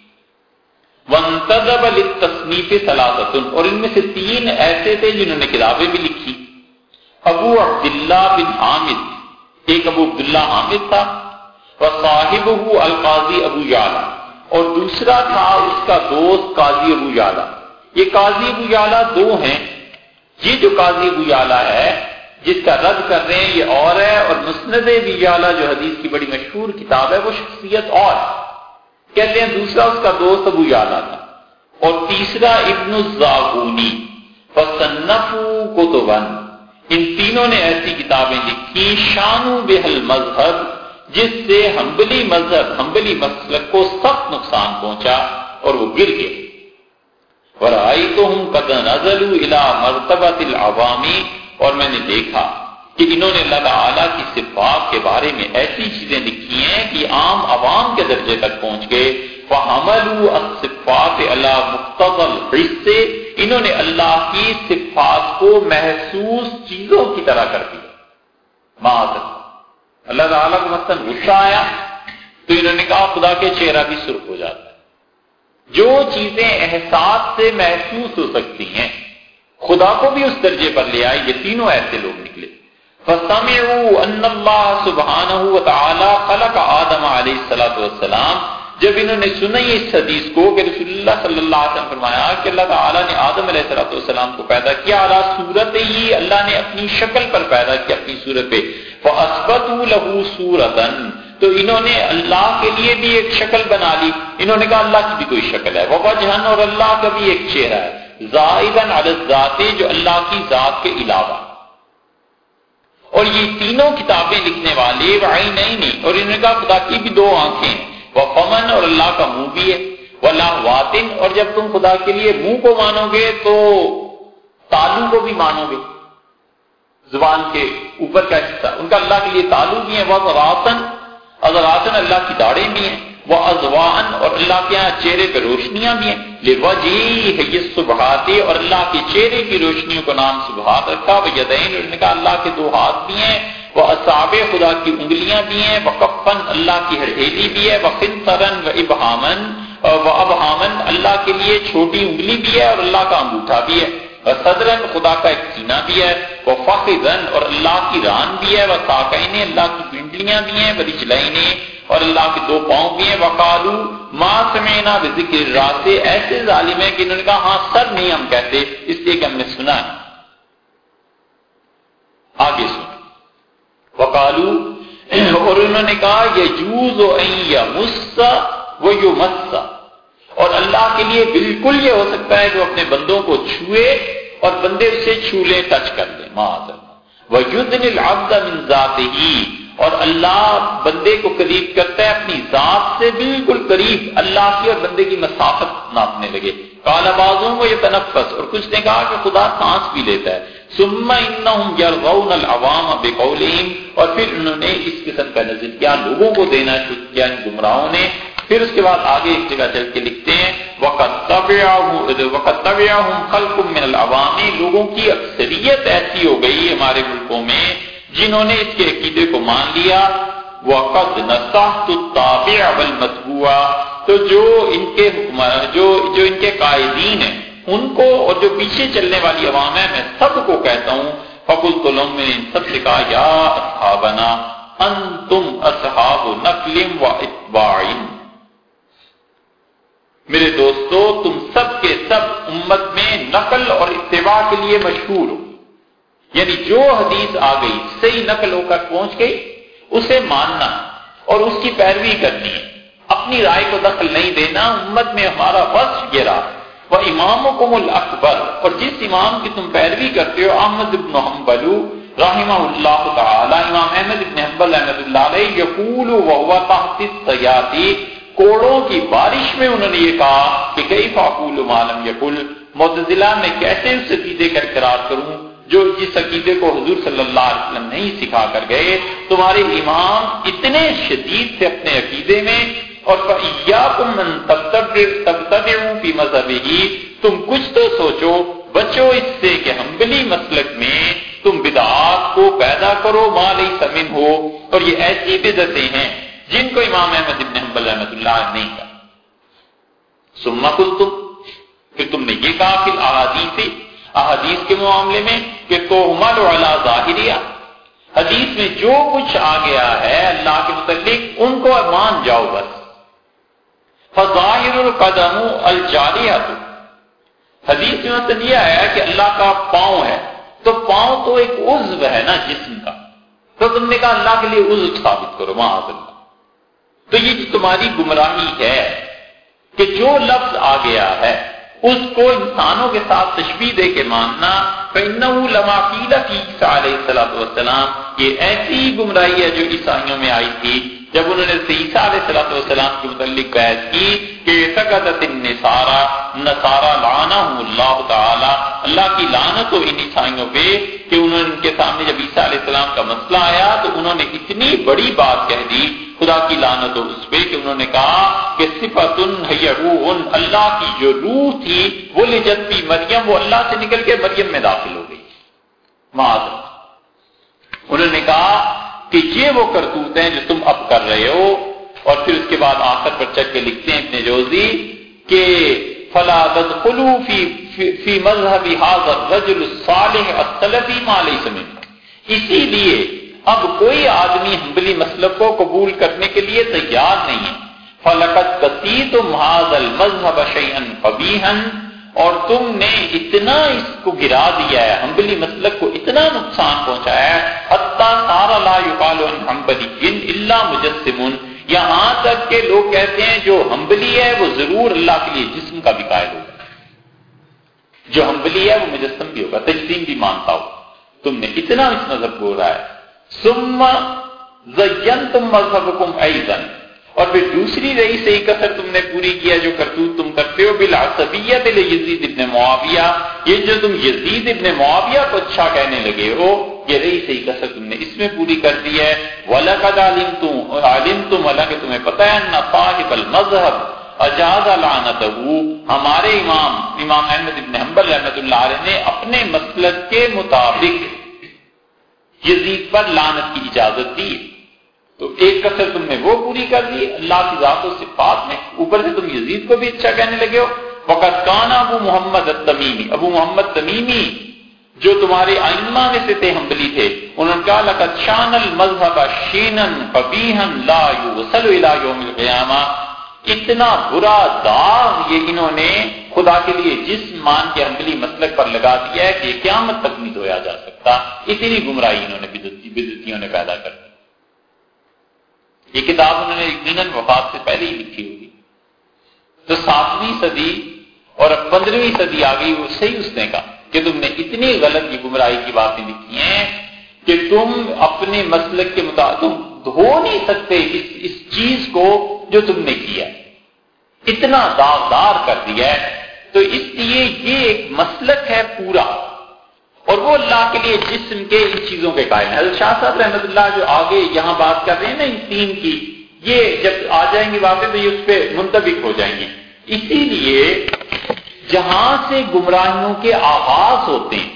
وانتدب للتصنیف ثلاثۃ, اور ان میں سے تین ایسے تھے جنہوں نے کتابیں بھی لکھی. ابو عبداللہ بن حامد, ایک ابو عبداللہ حامد تھا, وصاحبہ القاضی ابو یعلا, اور دوسرا تھا اس کا دوست قاضی ابو یعلا. یہ قاضی ابو یعلا دو ہیں. یہ جو قاضی ابو یعلا ہے جس کا رد کر رہے ہیں یہ اور ہے, اور مسند ابو یعلا جو حدیث کی بڑی مشہور کتاب ہے وہ شخصیت اور کہتے ہیں. دوسرا اس کا دوست ابو یعلا تھا, اور تیسرا ابن الزاغونی. فصنفوا کتبا, ان تینوں نے ایسی کتابیں لکھی شانوا بہل مذہب, جس سے حنبلی مذہب, حنبلی مسلک کو سخت نقصان پہنچا اور وہ گر گئے. ورأیتہم قد نزلوا الی مرتبۃ العوام, اور میں نے دیکھا کہ انہوں نے اللہ تعالیٰ کی صفات کے بارے میں ایسی چیزیں لکھی ہیں کہ عام عوام کے درجے تک پہنچ گئے. فحملوا الصفات علی مقتضى الحس, انہوں نے اللہ کی صفات کو محسوس چیزوں کی طرح کر دیا. معاذ اللہ تعالیٰ کو مثلا غصہ آیا تو انہوں نے کہا خدا کے چہرہ بھی سرخ ہو جاتا ہے. جو چیزیں احساس سے محسوس ہو سکتی ہیں خدا کو بھی اس درجے پر لے آئے. یہ تینوں ایسے لوگ نکلے. فَسَمِعُوا أَنَّ اللَّهَ سُبْحَانَهُ وَتَعَالَى خَلَقَ آدَمَ علیہ الصلوۃ والسلام, جب انہوں نے سنا اس حدیث کو کہ رسول اللہ صلی اللہ علیہ وسلم فرمایا کہ اللہ تعالیٰ نے آدم علیہ السلام کو پیدا کیا اعلیٰ صورت ہی، اللہ نے اپنی شکل پر پیدا کیا، اپنی صورت پہ، فَأَثْبَتُوا لَهُ صُورَةً، تو انہوں نے اللہ کے لیے بھی ایک شکل بنا لی، انہوں نے کہا اللہ کی بھی کوئی شکل ہے، وَوَجْهًا، اور اللہ کا بھی ایک چہرہ ہے، زَائِدًا عَلَى الذَّاتِ، جو اللہ کی ذات کے علاوہ۔ اور یہ تینوں کتابیں لکھنے والے وعینین، اور انہوں نے کہا خدا کی بھی دو آنکھیں ہیں، وفمن، اور اللہ کا منہ بھی ہے، ولہواتن، اور جب تم خدا کے لیے منہ کو مانو گے تو تالو کو بھی مانو گے، زبان کے اوپر کا حصہ ان کا اللہ کے لیے تالو بھی ہے، وَضَرَاتًا، اضراتن اللہ کی داڑیں بھی ہیں، وَأَضْوَاءً، اور اللہ کے یہاں چہرے پہ روشنیاں بھی ہیں، لِوَجْهِهِ السُّبْحَاتِ، اور اللہ کے چہرے کی روشنیوں کو نام سبحات رکھا، وَيَدَيْنِ، اور نے کہا اللہ کے دو ہاتھ بھی ہیں، وَأَصَابِعَ، خدا کی انگلیاں بھی ہیں، وَكَفًّا، اللہ کی ہتھیلی بھی ہے، وَخِنْصَرًا وَإِبْهَامًا، وَأَبْهَامًا، اللہ کے لیے چھوٹی انگلی بھی ہے اور اللہ کا انگوٹھا بھی ہے، وَصَدْرًا، خدا کا ایک سینہ بھی ہے، وَفَخِذًا، اور اللہ کی ران بھی ہے، وَسَاقَيْنِ، اللہ کی پنڈلیاں بھی ہیں، وَرِجْلَيْنِ، اور اللہ کے دو پاؤں بھی ہیں، وَقَالُوا مَا سَمِعْنَا بِذِكْرِ الرَّاسِ، ایسے ظالم ہے کہ انہوں نے کہا ہاں سر نہیں ہم کہتے، اس لیے کہ ہم نے سنا ہے۔ آگے سن، وَقَالُوا، اور انہوں نے کہا يَجُوزُ أَن يَمُسَّ وَيُمَسَّ، اور اللہ کے لیے بالکل یہ ہو سکتا ہے کہ وہ اپنے بندوں کو چھوئے اور بندے اسے چھو لیں، ٹچ کر لیں، معاذ اللہ، وَيُدْنِ الْعَبْدَ مِنْ ذَاتِهِ، اور اللہ بندے کو قریب کرتا ہے اپنی ذات سے بالکل قریب، اللہ کی اور بندے کی مسافت ناپنے لگے۔ قَالَ بَعْضُهُمْ وَيَتَنَفَّسُ، اور کچھ نے کہا کہ خدا سانس بھی لیتا ہے، ثُمَّ إِنَّهُمْ يَرْغَوْنَ الْعَوَامَ بِقَوْلِهِمْ، اور پھر انہوں نے اس قسم کا نظریہ لوگوں کو دینا شروع کیا ان گمراہوں نے۔ پھر اس کے بعد آگے ایک جگہ چل کے لکھتے ہیں وَقَدْ تَبِعَهُمْ خَلْقٌ مِّنَ الْعَوَامِ، لوگوں کی اکثریت ایسی ہو گئی ہمارے ملکوں میں جنہوں نے اس کے عقیدے کو مان لیا، وَقَدْ نَصَحْتُ التَّابِعَ وَالْمَتْبُوعَ، تو جو ان کے جو جو ان کے قائدین ہیں ان کو اور جو پیچھے چلنے والی عوام ہے میں سب کو کہتا ہوں، فَقُلْتُ لَهُمْ، میں نے ان سب سے کہا یا اصحابنا انتم اصحاب نقل واتباع، میرے دوستو تم سب کے سب امت میں نقل اور اتباع کے لیے مشہور ہو، یعنی جو حدیث آ گئی صحیح نقل ہو کر پہنچ گئی اسے ماننا اور اس کی پیروی کرنی ہے، اپنی رائے کو دخل نہیں دینا، امت میں ہمارا وصف یہ رہا۔ وَإِمَامُكُمُ الْأَكْبَرُ، اور جس امام کی تم پیروی کرتے ہو، احمد بن حنبل رحمہ اللہ تعالی، امام احمد بن حنبل رحمۃ اللہ علیہ، یقول وهو تحت السیاط، کوڑوں کی بارش میں انہوں نے یہ کہا کہ کیف اقول ما لم یقل، معتزلہ میں کیسے اس عقیدے کا اقرار کروں جو جس عقیدے کو حضور صلی اللہ علیہ وسلم نہیں سکھا کر گئے۔ تمہارے امام اتنے شدید تھے اپنے عقیدے میں، اور فَإِيَّاكُمْ مَنْ تَبْتَدِعُوا فِي مَذْهَبِهِ، تم کچھ تو سوچو، بچو اس سے کہ حنبلی مسلک میں تم بدعات کو پیدا کرو ما لیس منہ، اور یہ ایسی بدعتیں ہیں جن کو امام احمد بن حنبل رحمۃ اللہ نہیں کہا۔ ثم قلتم، پھر تم نے یہ کہا کہ احادیث احادیث کے معاملے میں کہ تحمل علی ظاہریہ، حدیث میں جو کچھ آ گیا ہے اللہ کے متعلق ان کو مان جاؤ بس۔ فظاہر القدم الجاریہ، حدیث میں مطلب یہ ہے کہ اللہ کا پاؤں ہے، تو پاؤں تو ایک عضو ہے نا جسم کا، تو تم نے کہا اللہ کے لیے عضو ثابت کرو معاذ اللہ۔ تو یہ جو تمہاری گمراہی ہے کہ جو لفظ آ گیا ہے اس کو انسانوں کے ساتھ تشبیہ دے کے ماننا، فَإِنَّهُ لَمَا قِيلَ فِي عِيسَىٰ علیہ الصلوۃ والسلام، یہ ایسی گمراہی ہے جو عیسائیوں میں آئی تھی جب انہوں نے عیسیٰ علیہ الصلوۃ والسلام کے متعلق بحث کی کہ سقطت النصارى، نصارى لعنهم اللہ تعالی، اللہ کی لعنت ہو ان عیسائیوں پہ کہ انہوں نے ان کے سامنے جب عیسیٰ علیہ السلام کا مسئلہ آیا تو انہوں نے اتنی بڑی بات کہہ دی، خدا کی لعنت ہو اس پہ، کہ انہوں نے کہا کہ صفۃ ہی روح، اللہ کی جو روح تھی وہ لجت بھی مریم، وہ اللہ سے نکل کے مریم میں داخل ہو گئی معاذ اللہ۔ انہوں نے کہا کہ یہ وہ کرتوت ہیں جو تم اب کر رہے ہو، اور پھر اس کے بعد آخر پر چک کے لکھتے ہیں ابن جوزی کہ فلا تدخلوا فی فی مذهب هذا الرجل الصالح السلفی ما ليس منه، اسی لیے اب کوئی آدمی حنبلی مسلک کو قبول کرنے کے لیے تیار نہیں ہے، فَلَقَدْ قَسِيتُمْ هَذَا الْمَذْهَبَ شَيْئًا قَبِيحًا، اور تم نے اتنا اس کو گرا دیا ہے، حنبلی مسلک کو اتنا نقصان پہنچایا ہے، حَتَّى صَارَ لَا يُقَالُ عَنْ حَنبَلِيٍّ إِلَّا مُجَسِّمٌ، یہاں تک کہ لوگ کہتے ہیں جو حنبلی ہے وہ ضرور اللہ کے لیے جسم کا بھی قائل ہوگا، جو حنبلی ہے وہ مجسم بھی ہوگا، تجسیم بھی مانتا ہو۔ تم نے اتنا اس مذہب کو رہا ہے۔ ثُمَّ زَيَّنْتُمْ مَذْهَبَكُمْ أَيْضًا، اور پھر دوسری رئی سے ہی کثر تم نے پوری کیا جو کرتوت تم کرتے ہو، بالعصبیت لیزید ابن معاویہ، یہ جو تم یزید ابن معاویہ کو اچھا کہنے لگے ہو، یہ رئی سے ہی کثر تم نے اس میں پوری کر دی ہے۔ وَلَقَدْ عَلِمْتُمْ عَلِمْتُمْ حالانکہ تمہیں پتہ ہے ان صاحب المذہب اجاز لعنتہ، ہمارے امام امام احمد ابن حنبل رحمۃ اللہ علیہ نے اپنے مسلک کے مطابق یزید پر لعنت کی اجازت دی، تو ایک کثر تم نے وہ پوری کر دی اللہ کی ذات و صفات میں، اوپر سے تم یزید کو بھی اچھا کہنے لگے ہو۔ وقد کان ابو محمد التمیمی، ابو محمد تمیمی جو تمہارے ائمہ میں سے تھے، حنبلی تھے، انہوں نے کہا لقد شان المذهب شینا قبیحا لا یوصل الى یوم القیامہ، اتنا برا داغ یہ انہوں نے خدا کے لیے جسم مان کے حنبلی مسلک پر لگا دیا ہے کہ یہ قیامت تک نہیں دھویا جا سکتا، اتنی گمراہی انہوں نے بدعتیوں نے پیدا کر دی۔ یہ کتاب انہوں نے یقیناً وفات سے پہلے ہی لکھی ہوگی، تو ساتویں صدی اور اب پندرہویں صدی آ گئی، وہ صحیح اس نے کہا کہ تم نے اتنی غلط یہ گمراہی کی باتیں لکھی ہیں کہ تم اپنے مسلک کے مطابق تم دھو نہیں سکتے اس اس چیز کو جو تم نے کیا، اتنا داغدار کر دیا ہے۔ تو اس لیے یہ ایک مسلک ہے پورا، اور وہ اللہ کے لیے جسم کے ان چیزوں کے قائل ہیں۔ حضرت شاہ صاحب رحمۃ اللہ جو آگے یہاں بات کر رہے ہیں نا ان تین کی، یہ جب آ جائیں گے واقع تو یہ اس پہ منطبق ہو جائیں گے۔ اسی لیے جہاں سے گمراہیوں کے آغاز ہوتے ہیں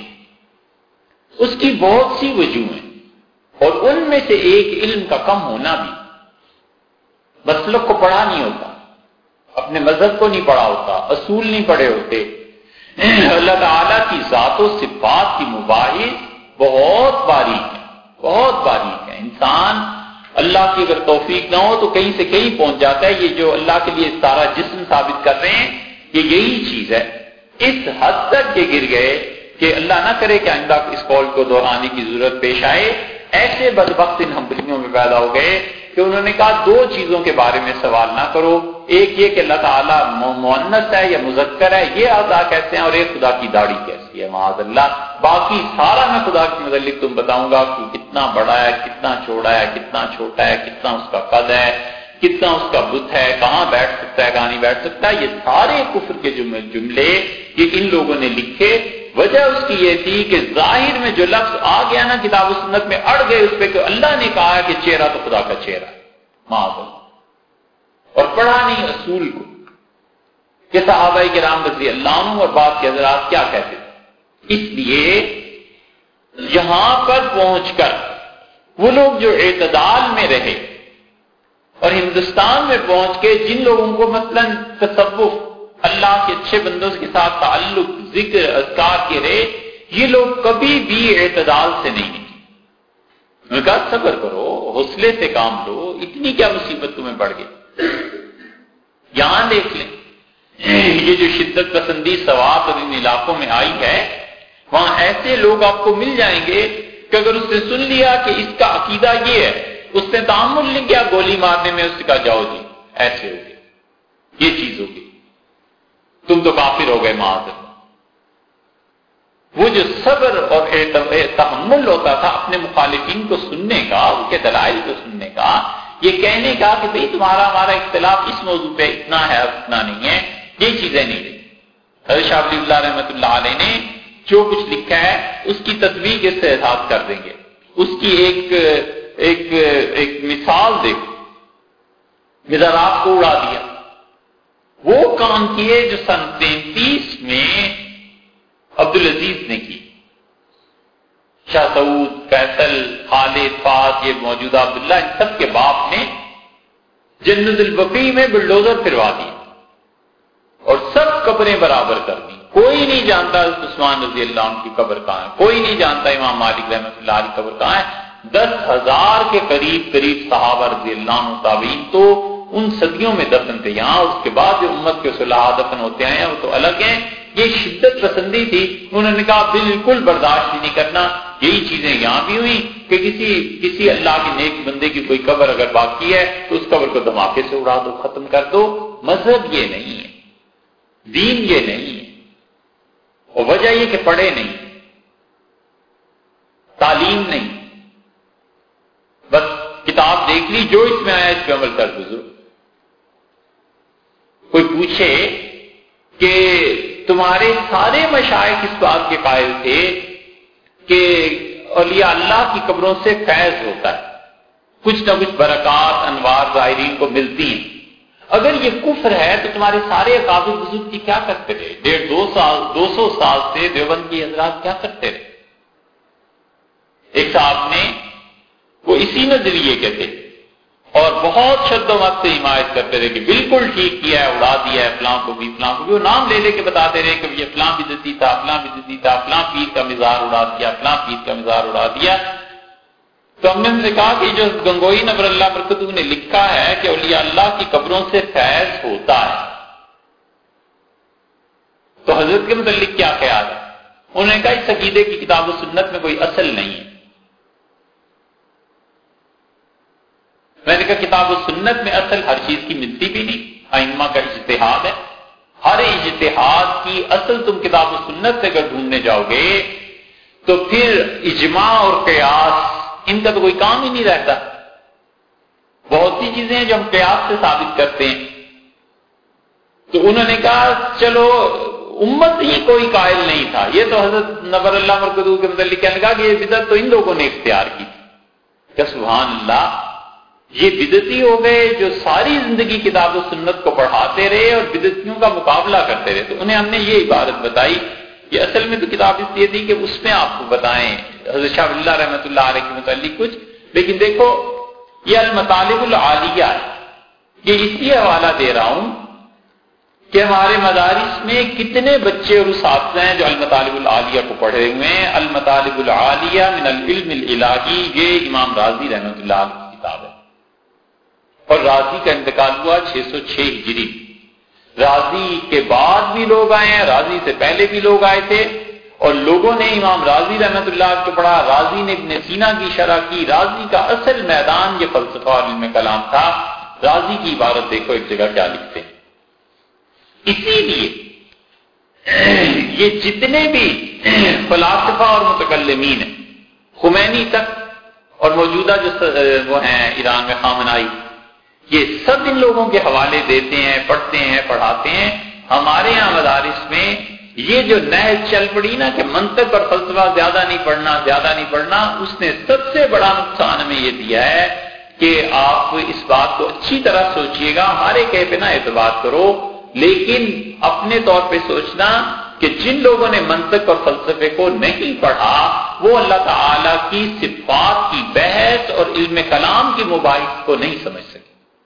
اس کی بہت سی وجوہیں، اور ان میں سے ایک علم کا کم ہونا بھی، مسلک کو پڑھا نہیں ہوتا، اپنے مذہب کو نہیں پڑھا ہوتا، اصول نہیں پڑھے ہوتے، اللہ تعالیٰ کی ذات و صفات کی مباحث بہت باریک ہے، بہت باریک ہے۔ انسان اللہ کی اگر توفیق نہ ہو تو کہیں سے کہیں پہنچ جاتا ہے۔ یہ جو اللہ کے لیے سارا جسم ثابت کر رہے ہیں یہ یہی چیز ہے، اس حد تک یہ گر گئے کہ اللہ نہ کرے کہ آئندہ اس قول کو دہرانے کی ضرورت پیش آئے۔ ایسے بدبخت ان حنبلیوں میں پیدا ہو گئے کہ انہوں نے کہا دو چیزوں کے بارے میں سوال نہ کرو، ایک یہ کہ اللہ تعالیٰ مؤنث ہے یا مذکر ہے، یہ اعضاء کہتے ہیں، اور ایک خدا کی داڑھی کیسی ہے معاذ اللہ، باقی سارا میں خدا کے متعلق تم بتاؤں گا کہ کتنا بڑا ہے، کتنا چوڑا ہے، کتنا چھوٹا ہے، کتنا اس کا قد ہے، کتنا اس کا بت ہے، کہاں بیٹھ سکتا ہے، کہاں نہیں بیٹھ سکتا۔ یہ سارے کفر کے جملے یہ ان لوگوں نے لکھے، وجہ اس کی یہ تھی کہ ظاہر میں جو لفظ آ گیا نا کتاب و سنت میں، اڑ گئے اس پہ کہ اللہ نے کہا کہ چہرہ تو خدا کا چہرہ ہے معاذ اللہ، اور پڑھا نہیں اصول کو کہ صحابہ کرام رضی اللہ عنہ اور بعد کے حضرات کیا کہتے تھے۔ اس لیے یہاں پر پہنچ کر وہ لوگ جو اعتدال میں رہے اور ہندوستان میں پہنچ کے جن لوگوں کو مثلا تصوف، اللہ کے اچھے بندوں کے ساتھ تعلق، ذکر، اذکار کے رہے، یہ لوگ کبھی بھی اعتدال سے نہیں نکلے۔ میں نے کہا صبر کرو، حوصلے سے کام لو، اتنی کیا مصیبت تمہیں بڑھ گئی۔ یہاں دیکھ لیں یہ جو شدت پسندی سوات اور ان علاقوں میں آئی ہے، وہاں ایسے لوگ آپ کو مل جائیں گے کہ اگر اس نے سن لیا کہ اس کا عقیدہ یہ ہے، اس نے تعامل نہیں کیا گولی مارنے میں، اس نے کہا جاؤ جی ایسے ہو گئے، یہ چیز ہوگی، تم تو کافر ہو گئے معاذ اللہ۔ وہ جو صبر اور تحمل ہوتا تھا اپنے مخالفین کو سننے کا، ان کے دلائل کو سننے کا، یہ کہنے کا کہ بھئی تمہارا ہمارا اختلاف اس موضوع پہ اتنا ہے اتنا نہیں ہے، یہ چیزیں نہیں رہی۔ حضرت شاہ ولی اللہ رحمۃ اللہ علیہ نے جو کچھ لکھا ہے اس کی تطبیق اس سے احساس کر دیں گے۔ اس کی ایک ایک ایک مثال دیکھو، مزارات کو اڑا دیا، وہ کام کیے جو سن تینتیس میں عبدالعزیز نے کی، شاہ سعود، فیصل، خالد، فاض، یہ موجودہ عبداللہ، ان سب کے باپ نے جنت البقیع میں بلڈوزر پھروا دی اور سب قبریں برابر کر دی۔ کوئی نہیں جانتا عثمان رضی اللہ عنہ کی قبر کہاں ہے، کوئی نہیں جانتا امام مالک رحمۃ اللہ علیہ کی قبر کہاں ہے۔ دس ہزار کے قریب قریب صحابہ رضی اللہ عنہ تابعین تو ان صدیوں میں دفن تھے. یہاں اس کے بعد جو امت کے صلحاء دفن ہوتے ہیں وہ تو الگ ہیں. یہ شدت پسندی تھی, انہوں نے کہا بالکل برداشت نہیں کرنا. یہی چیزیں یہاں بھی ہوئی کہ کسی کسی اللہ کے نیک بندے کی کوئی قبر اگر باقی ہے تو اس قبر کو دھماکے سے اڑا دو, ختم کر دو. مذہب یہ نہیں ہے, دین یہ نہیں ہے, اور وجہ یہ کہ پڑھے نہیں, تعلیم نہیں, بس کتاب دیکھ لی, جو اس میں آیا اس پہ عمل کر گزرو. کوئی پوچھے کہ تمہارے سارے مشائخ اس بات کے قائل تھے کہ اولیاء اللہ کی قبروں سے فیض ہوتا ہے, کچھ نہ کچھ برکات انوار ظاہرین کو ملتی ہیں. اگر یہ کفر ہے تو تمہارے سارے اکابر بزرگ کی کیا کرتے رہے؟ ڈیڑھ دو سال دو سو سال سے دیوبند کی حضرات کیا کرتے رہے؟ ایک صاحب نے وہ اسی نظریے کے تھے اور بہت شد و مت سے حمایت کرتے رہے کہ بالکل ٹھیک کیا ہے, اڑا دیا ہے فلاں کو بھی فلاں کو بھی. وہ نام لے لے کے بتاتے رہے کہ یہ فلاں بدعتی تھا, فلاں بدعتی تھا, فلاں پیر کا مزار اڑا دیا, فلاں پیر کا مزار اڑا دیا. تو ہم نے ان سے کہا کہ جو گنگوئی نور اللہ برکتہ نے لکھا ہے کہ اولیاء اللہ کی قبروں سے فیض ہوتا ہے, تو حضرت کے متعلق کیا خیال ہے؟ انہوں نے کہا اس عقیدے کی کتاب و سنت میں کوئی اصل نہیں ہے. میں نے کہا کتاب و سنت میں اصل ہر چیز کی ملتی بھی نہیں, ائمہ کا اجتہاد ہے. ہر اجتہاد کی اصل تم کتاب و سنت سے اگر ڈھونڈنے جاؤ گے تو پھر اجماع اور قیاس ان کا تو کوئی کام ہی نہیں رہتا. بہت سی چیزیں ہیں جو ہم قیاس سے ثابت کرتے ہیں. تو انہوں نے کہا چلو امت ہی کوئی قائل نہیں تھا, یہ تو حضرت نور اللہ مرکزو کے متعلق کہنے کہا کہ یہ بدعت تو ان لوگوں نے اختیار کی تھی. کہ سبحان اللہ, یہ بدعتی ہو گئے جو ساری زندگی کتاب و سنت کو پڑھاتے رہے اور بدعتیوں کا مقابلہ کرتے رہے. تو انہیں ہم نے یہ عبارت بتائی کہ اصل میں تو کتاب اس لیے تھی کہ اس میں آپ کو بتائیں حضرت شاہ ولی اللہ رحمۃ اللہ علیہ کے متعلق کچھ. لیکن دیکھو یہ المطالب العالیہ ہے, یہ اس لیے حوالہ دے رہا ہوں کہ ہمارے مدارس میں کتنے بچے اور اساتذہ ہیں جو المطالب العالیہ کو پڑھے ہوئے ہیں. المطالب العالیہ من العلم الالہی, یہ امام رازی رحمۃ اللہ علیہ کی کتاب ہے, اور رازی کا انتقال ہوا چھ سو چھ ہجری. رازی کے بعد بھی لوگ آئے ہیں, رازی سے پہلے بھی لوگ آئے تھے, اور لوگوں نے امام رازی رحمۃ اللہ کو پڑھا. رازی نے ابن سینا کی شرح کی. رازی کا اصل میدان یہ فلسفہ اور علم کلام تھا. رازی کی عبارت دیکھو ایک جگہ کیا لکھتے ہیں. اسی لیے یہ جتنے بھی فلاسفہ اور متکلمین ہیں, خمینی تک اور موجودہ جو وہ ہیں ایران میں خامنائی, یہ سب ان لوگوں کے حوالے دیتے ہیں, پڑھتے ہیں, پڑھاتے ہیں. ہمارے یہاں مدارس میں یہ جو نہج چل پڑی نا کہ منطق اور فلسفہ زیادہ نہیں پڑھنا زیادہ نہیں پڑھنا, اس نے سب سے بڑا نقصان ہمیں یہ دیا ہے کہ آپ اس بات کو اچھی طرح سوچئے گا. ہمارے کہے پہ نہ اعتبار کرو, لیکن اپنے طور پہ سوچنا کہ جن لوگوں نے منطق اور فلسفے کو نہیں پڑھا وہ اللہ تعالی کی صفات کی بحث اور علم کلام کی مباحث کو نہیں سمجھ سکے.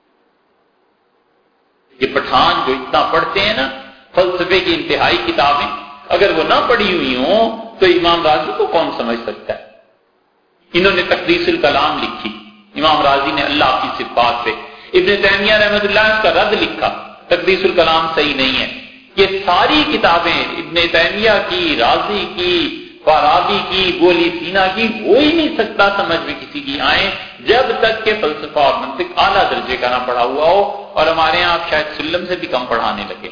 یہ پٹھان جو اتنا پڑھتے ہیں نا فلسفے کی انتہائی کتابیں, اگر وہ نہ پڑھی ہوئی ہوں تو امام راضی کو کون سمجھ سکتا ہے؟ انہوں نے تقدیس الکلام لکھی, امام راضی نے اللہ کی صفات پہ. ابن تیمیہ رحمۃ اللہ اس کا رد لکھا, تقدیس الکلام صحیح نہیں ہے. یہ ساری کتابیں ابن تیمیہ کی, راضی کی, فارابی کی, گولی سینا کی, ہو ہی نہیں سکتا سمجھ میں کسی کی آئیں جب تک کہ فلسفہ اور منطق اعلیٰ درجے کا نہ پڑھا ہوا ہو. اور ہمارے یہاں آپ شاید سلم سے بھی کم پڑھانے لگے.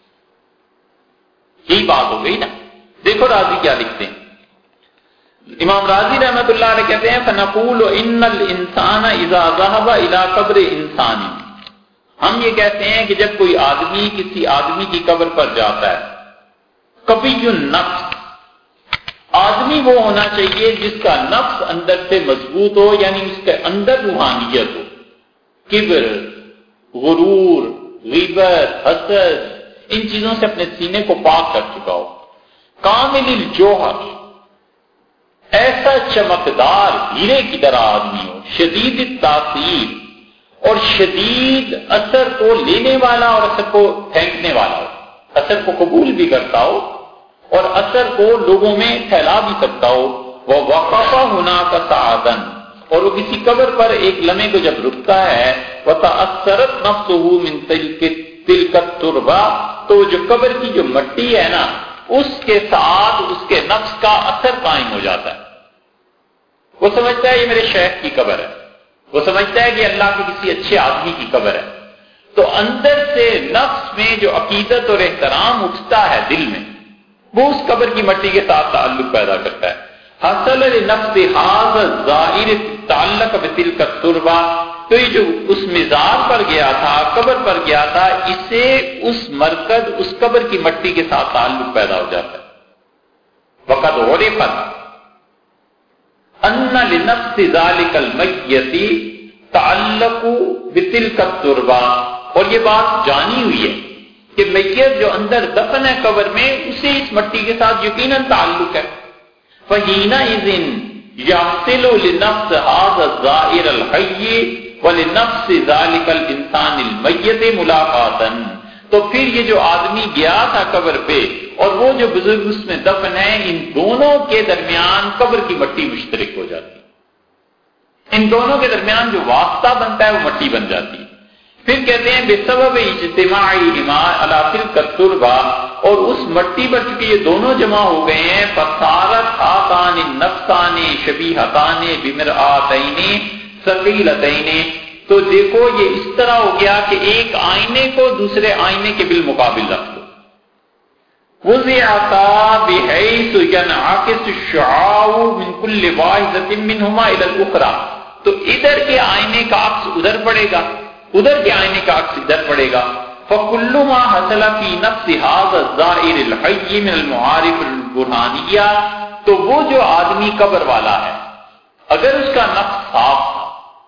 یہی بات ہو گئی نا. دیکھو راضی کیا لکھتے ہیں. امام راضی رحمۃ اللہ علیہ کہتے ہیں فنقول ان الانسان اذا ذهب الى قبر انسان, ہم یہ کہتے ہیں کہ جب کوئی آدمی کسی آدمی کی قبر پر جاتا ہے, قوی النفس, آدمی وہ ہونا چاہیے جس کا نفس اندر سے مضبوط ہو, یعنی اس کے اندر روحانیت ہو. کبر, غرور, غیبت, حسد, ان چیزوں سے اپنے سینے کو پاک کر چکا ہو. کامل الجوہر, ایسا چمکدار ہیرے کی طرح آدمی ہو. شدید التاثیر, اور شدید اثر کو لینے والا اور اثر کو پھینکنے والا ہو. اثر کو قبول بھی کرتا ہو اور اثر کو لوگوں میں پھیلا بھی سکتا ہو. وہ وقفہ ہونا کا سعادن, اور وہ کسی قبر پر ایک لمحے کو جب رکتا ہے وَتَأَثَّرَتْ نَفْسُهُ مِنْ تِلْكَ التُّرْبَةِ، تو جو قبر کی جو مٹی ہے نا اس کے ساتھ اس کے نفس کا اثر قائم ہو جاتا ہے. وہ سمجھتا ہے یہ میرے شیخ کی قبر ہے، وہ سمجھتا ہے کہ اللہ کے کسی اچھے آدمی کی قبر ہے. تو اندر سے نفس میں جو عقیدت اور احترام اٹھتا ہے دل میں، وہ اس قبر کی مٹی کے ساتھ تعلق پیدا کرتا ہے. حصل لنفس هذا الزائر تعلق بتلك التربة، تو یہ جو اس مزار پر گیا تھا، قبر پر گیا تھا، اسے اس مرکز اس قبر کی مٹی کے ساتھ تعلق پیدا ہو جاتا ہے. وقد عرفت ان لنفس ذلك المیت تعلق بتلك التربة، اور یہ بات جانی ہوئی ہے کہ میت جو اندر دفن ہے قبر میں، اسے اس مٹی کے ساتھ یقیناً تعلق ہے. فَحِينَئِذٍ يَحْصِلُ لِنَفْسِ هَذَا الزَّائِرِ الْحَيِّ وَلِنَفْسِ ذَلِكَ الْإِنسَانِ الْمَيِّتِ مُلَاقَاتًا، تو پھر یہ جو آدمی گیا تھا قبر پہ اور وہ جو بزرگ اس میں دفن ہے، ان دونوں کے درمیان قبر کی مٹی مشترک ہو جاتی ہے. ان دونوں کے درمیان جو واسطہ بنتا ہے وہ مٹی بن جاتی ہے. پھر کہتے ہیں بسبب اجتماعہما علی تلک التربہ، اور اس مٹی پر چونکہ یہ دونوں جمع ہو گئے ہیں، فصارت ہاتان النفسان شبیہتان بمرآتین ثقیلتین، تو دیکھو یہ اس طرح ہو گیا کہ ایک آئینے کو دوسرے آئینے کے بالمقابل رکھ دو. وضعتا بحیث ینعکس الشعاع من کل واحدۃ منہما الی الاخری، تو ادھر کے آئینے کا عکس ادھر پڑے گا، ادھر کے آئینے کا عکس ادھر پڑے گا. فَكُلُّ مَا حَصَلَ فِي نَفْسِ هَذَا الزَّائِرِ الْحَيِّ مِنَ الْمَعَارِفِ الْبُرْهَانِيَّةِ، تو وہ جو آدمی قبر والا ہے، اگر اس کا نفس صاف تھا،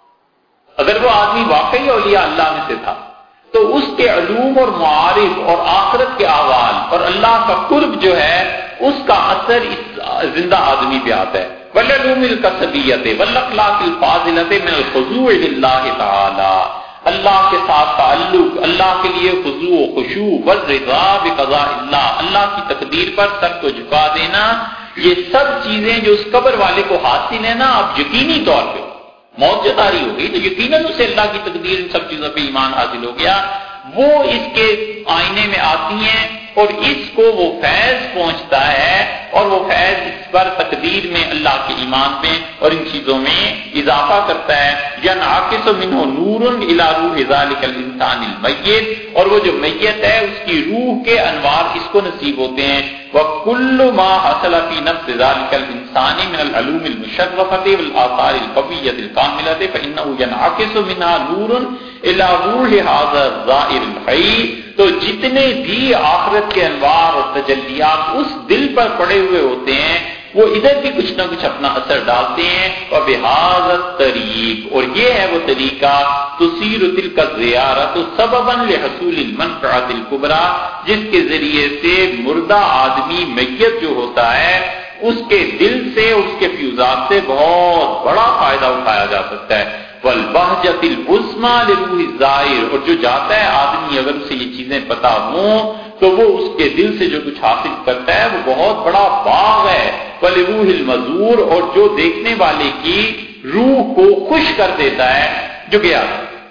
اگر وہ آدمی واقعی اولیاء اللہ میں سے تھا، تو اس کے علوم اور معارف اور آخرت کے احوال اور اللہ کا قرب جو ہے اس کا اثر اس زندہ آدمی پہ آتا ہے. وَالْعُلُومِ الْكَسَبِيَّةِ وَالْأَخْلَاقِ الْفَاضِلَةِ مِنَ الْخُضُوعِ لِلَّهِ تَعَالَى، اللہ کے ساتھ تعلق، اللہ کے لیے خضوع و خشوع، والرضا بقضاء اللہ، اللہ کی تقدیر پر سر کو جھکا دینا، یہ سب چیزیں جو اس قبر والے کو حاصل ہے نا، اب یقینی طور پہ موت جو طاری ہو گئی تو یقیناً اسے اللہ کی تقدیر ان سب چیزوں پہ ایمان حاصل ہو گیا، وہ اس کے آئینے میں آتی ہیں اور اس کو وہ فیض پہنچتا ہے، اور وہ فیض اس پر تقدیر میں اللہ کے ایمان میں اور ان چیزوں میں اضافہ کرتا ہے. ینعکس منہ نور الی روح ذلک الانسان المیت، اور وہ جو میت ہے اس کی روح کے انوار اس کو نصیب ہوتے ہیں. وَكُلُّ مَا حَصَلَ فِي نَفْسِ ذَلِكَ الْإِنسَانِ مِنَ الْعُلُومِ الْمُشَرَّفَةِ وَالْآثَارِ الْقَوِيَّةِ الْكَامِلَةِ فَإِنَّهُ يَنْعَكِسُ مِنْهَا نُورٌ إِلَى رُوحِ هَذَا الزَّائِرِ الْحَيِّ، تو جتنے بھی آخرت کے انوار اور تجلیات اس دل پر پڑے ہوئے ہوتے ہیں وہ ادھر بھی کچھ نہ کچھ اپنا اثر ڈالتے ہیں. وَبِهَذَا الطَّرِيقِ، اور یہ ہے وہ طریقہ، تُصِيرُ تِلْكَ الزِّيَارَةُ سَبَبًا لِحُصُولِ الْمَنْفَعَةِ الْكُبْرَى، جس کے ذریعے سے مردہ آدمی میت جو ہوتا ہے اس کے دل سے، اس کے فیوزات سے بہت بڑا فائدہ اٹھایا جا سکتا ہے. وَالْبَهْجَةِ الْعُظْمَى لِرُوحِ الزَّائِرِ، اور جو جاتا ہے آدمی اگر اسے یہ چیزیں پتہ ہوں تو وہ اس کے دل سے جو کچھ حاصل کرتا ہے وہ بہت بڑا باغ ہے. وَلِرُوحِ الْمَزُورِ، اور جو دیکھنے والے کی روح کو خوش کر دیتا ہے جو گیا.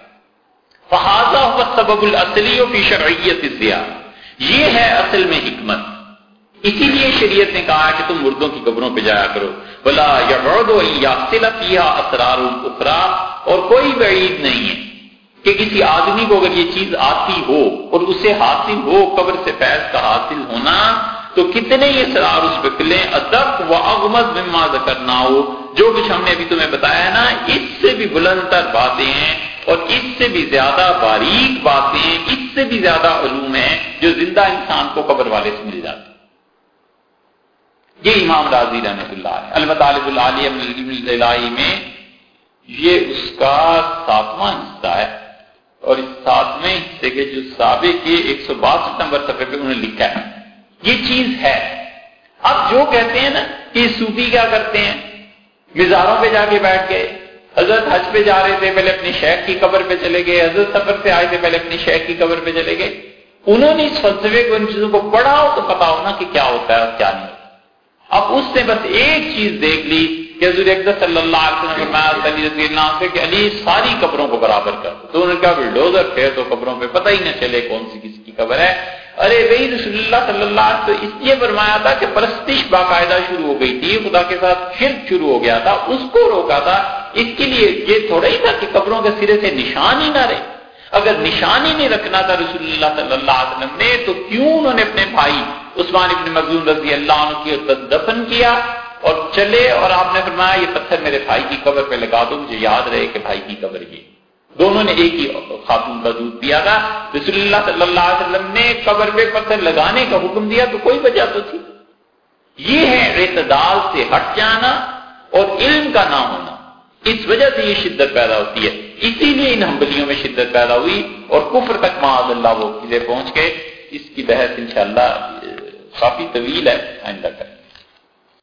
فَهَذَا هُوَ السَّبَبُ الْأَصْلِيُّ فِي شَرْعِيَّةِ الزِّيَارَةِ، یہ ہے اصل میں حکمت، اسی لیے شریعت نے کہا ہے کہ تم مردوں کی قبروں پہ جایا کرو. وَلَا يَبْعُدُ أَن يَحْصِلَ فِيهَا أَسْرَارٌ أُخْرَى، اور کوئی بعید نہیں ہے کہ کسی آدمی کو اگر یہ چیز آتی ہو اور اسے حاصل ہو قبر سے فیض کا حاصل ہونا، تو کتنے یہ اسرار اس پہ کھلیں. ادق و اغمض مما ذکرنا ہو، جو کچھ ہم نے ابھی تمہیں بتایا ہے نا، اس سے بھی بلند تر باتیں ہیں اور اس سے بھی زیادہ باریک باتیں ہیں، اس سے بھی زیادہ علوم ہیں جو زندہ انسان کو قبر والے سے مل جاتے ہیں. یہ امام رازی رحمۃ اللہ علیہ المطالب العالیہ من العلم الالہی میں یہ اس کا ساتواں حصہ ہے، اور اس ساتویں حصے کے جو سابق کے ایک سو باسٹھ نمبر صفحے پہ انہوں نے لکھا ہے یہ چیز ہے. اب جو کہتے ہیں نا کہ صوفی کیا کرتے ہیں، مزاروں پہ جا کے بیٹھ گئے، حضرت حج پہ جا رہے تھے پہلے اپنی شیخ کی قبر پہ چلے گئے، حضرت سفر سے آئے تھے پہلے اپنی شیخ کی قبر پہ چلے گئے. انہوں نے اس فلسفے کو، ان چیزوں کو پڑھا ہو تو پتا ہونا کہ کیا ہوتا ہے اور کیا نہیں. اب اس نے بس ایک چیز دیکھ لی کہ حضور اقدس صلی اللہ علیہ وسلم نے فرمایا علی رضی اللہ عنہ سے کہ علی ساری قبروں کو برابر کر دو. تو انہوں نے کہا بلڈوزر پھر تو قبروں پہ پتہ ہی نہ چلے کون سی کس کی قبر ہے. ارے بھائی رسول اللہ صلی اللہ علیہ وسلم اس لیے فرمایا تھا کہ پرستش باقاعدہ شروع ہو گئی تھی, خدا کے ساتھ شرک شروع ہو گیا تھا, اس کو روکا تھا. اس کے لیے یہ تھوڑا ہی تھا کہ قبروں کے سرے سے نشان ہی نہ رہے. اگر نشان ہی نہیں رکھنا تھا رسول اللہ صلی اللہ علیہ وسلم نے تو کیوں انہوں نے اپنے بھائی عثمان ابن مظعون رضی اللہ عنہ کی دفن کیا اور چلے اور آپ نے فرمایا یہ پتھر میرے بھائی کی قبر پہ لگا دو, مجھے یاد رہے کہ بھائی کی قبر یہ. دونوں نے ایک ہی خاتون کا دودھ پیا تھا. رسول اللہ صلی اللہ علیہ وسلم نے قبر پہ پتھر لگانے کا حکم دیا تو کوئی وجہ تو تھی. یہ ہے اعتدال سے ہٹ جانا اور علم کا نہ ہونا. اس وجہ سے یہ شدت پیدا ہوتی ہے. اسی لیے ان حنبلیوں میں شدت پیدا ہوئی اور کفر تک معاذ اللہ وہ چیزیں پہنچ گئے. اس کی بحث انشاءاللہ کافی طویل ہے, آئندہ تک.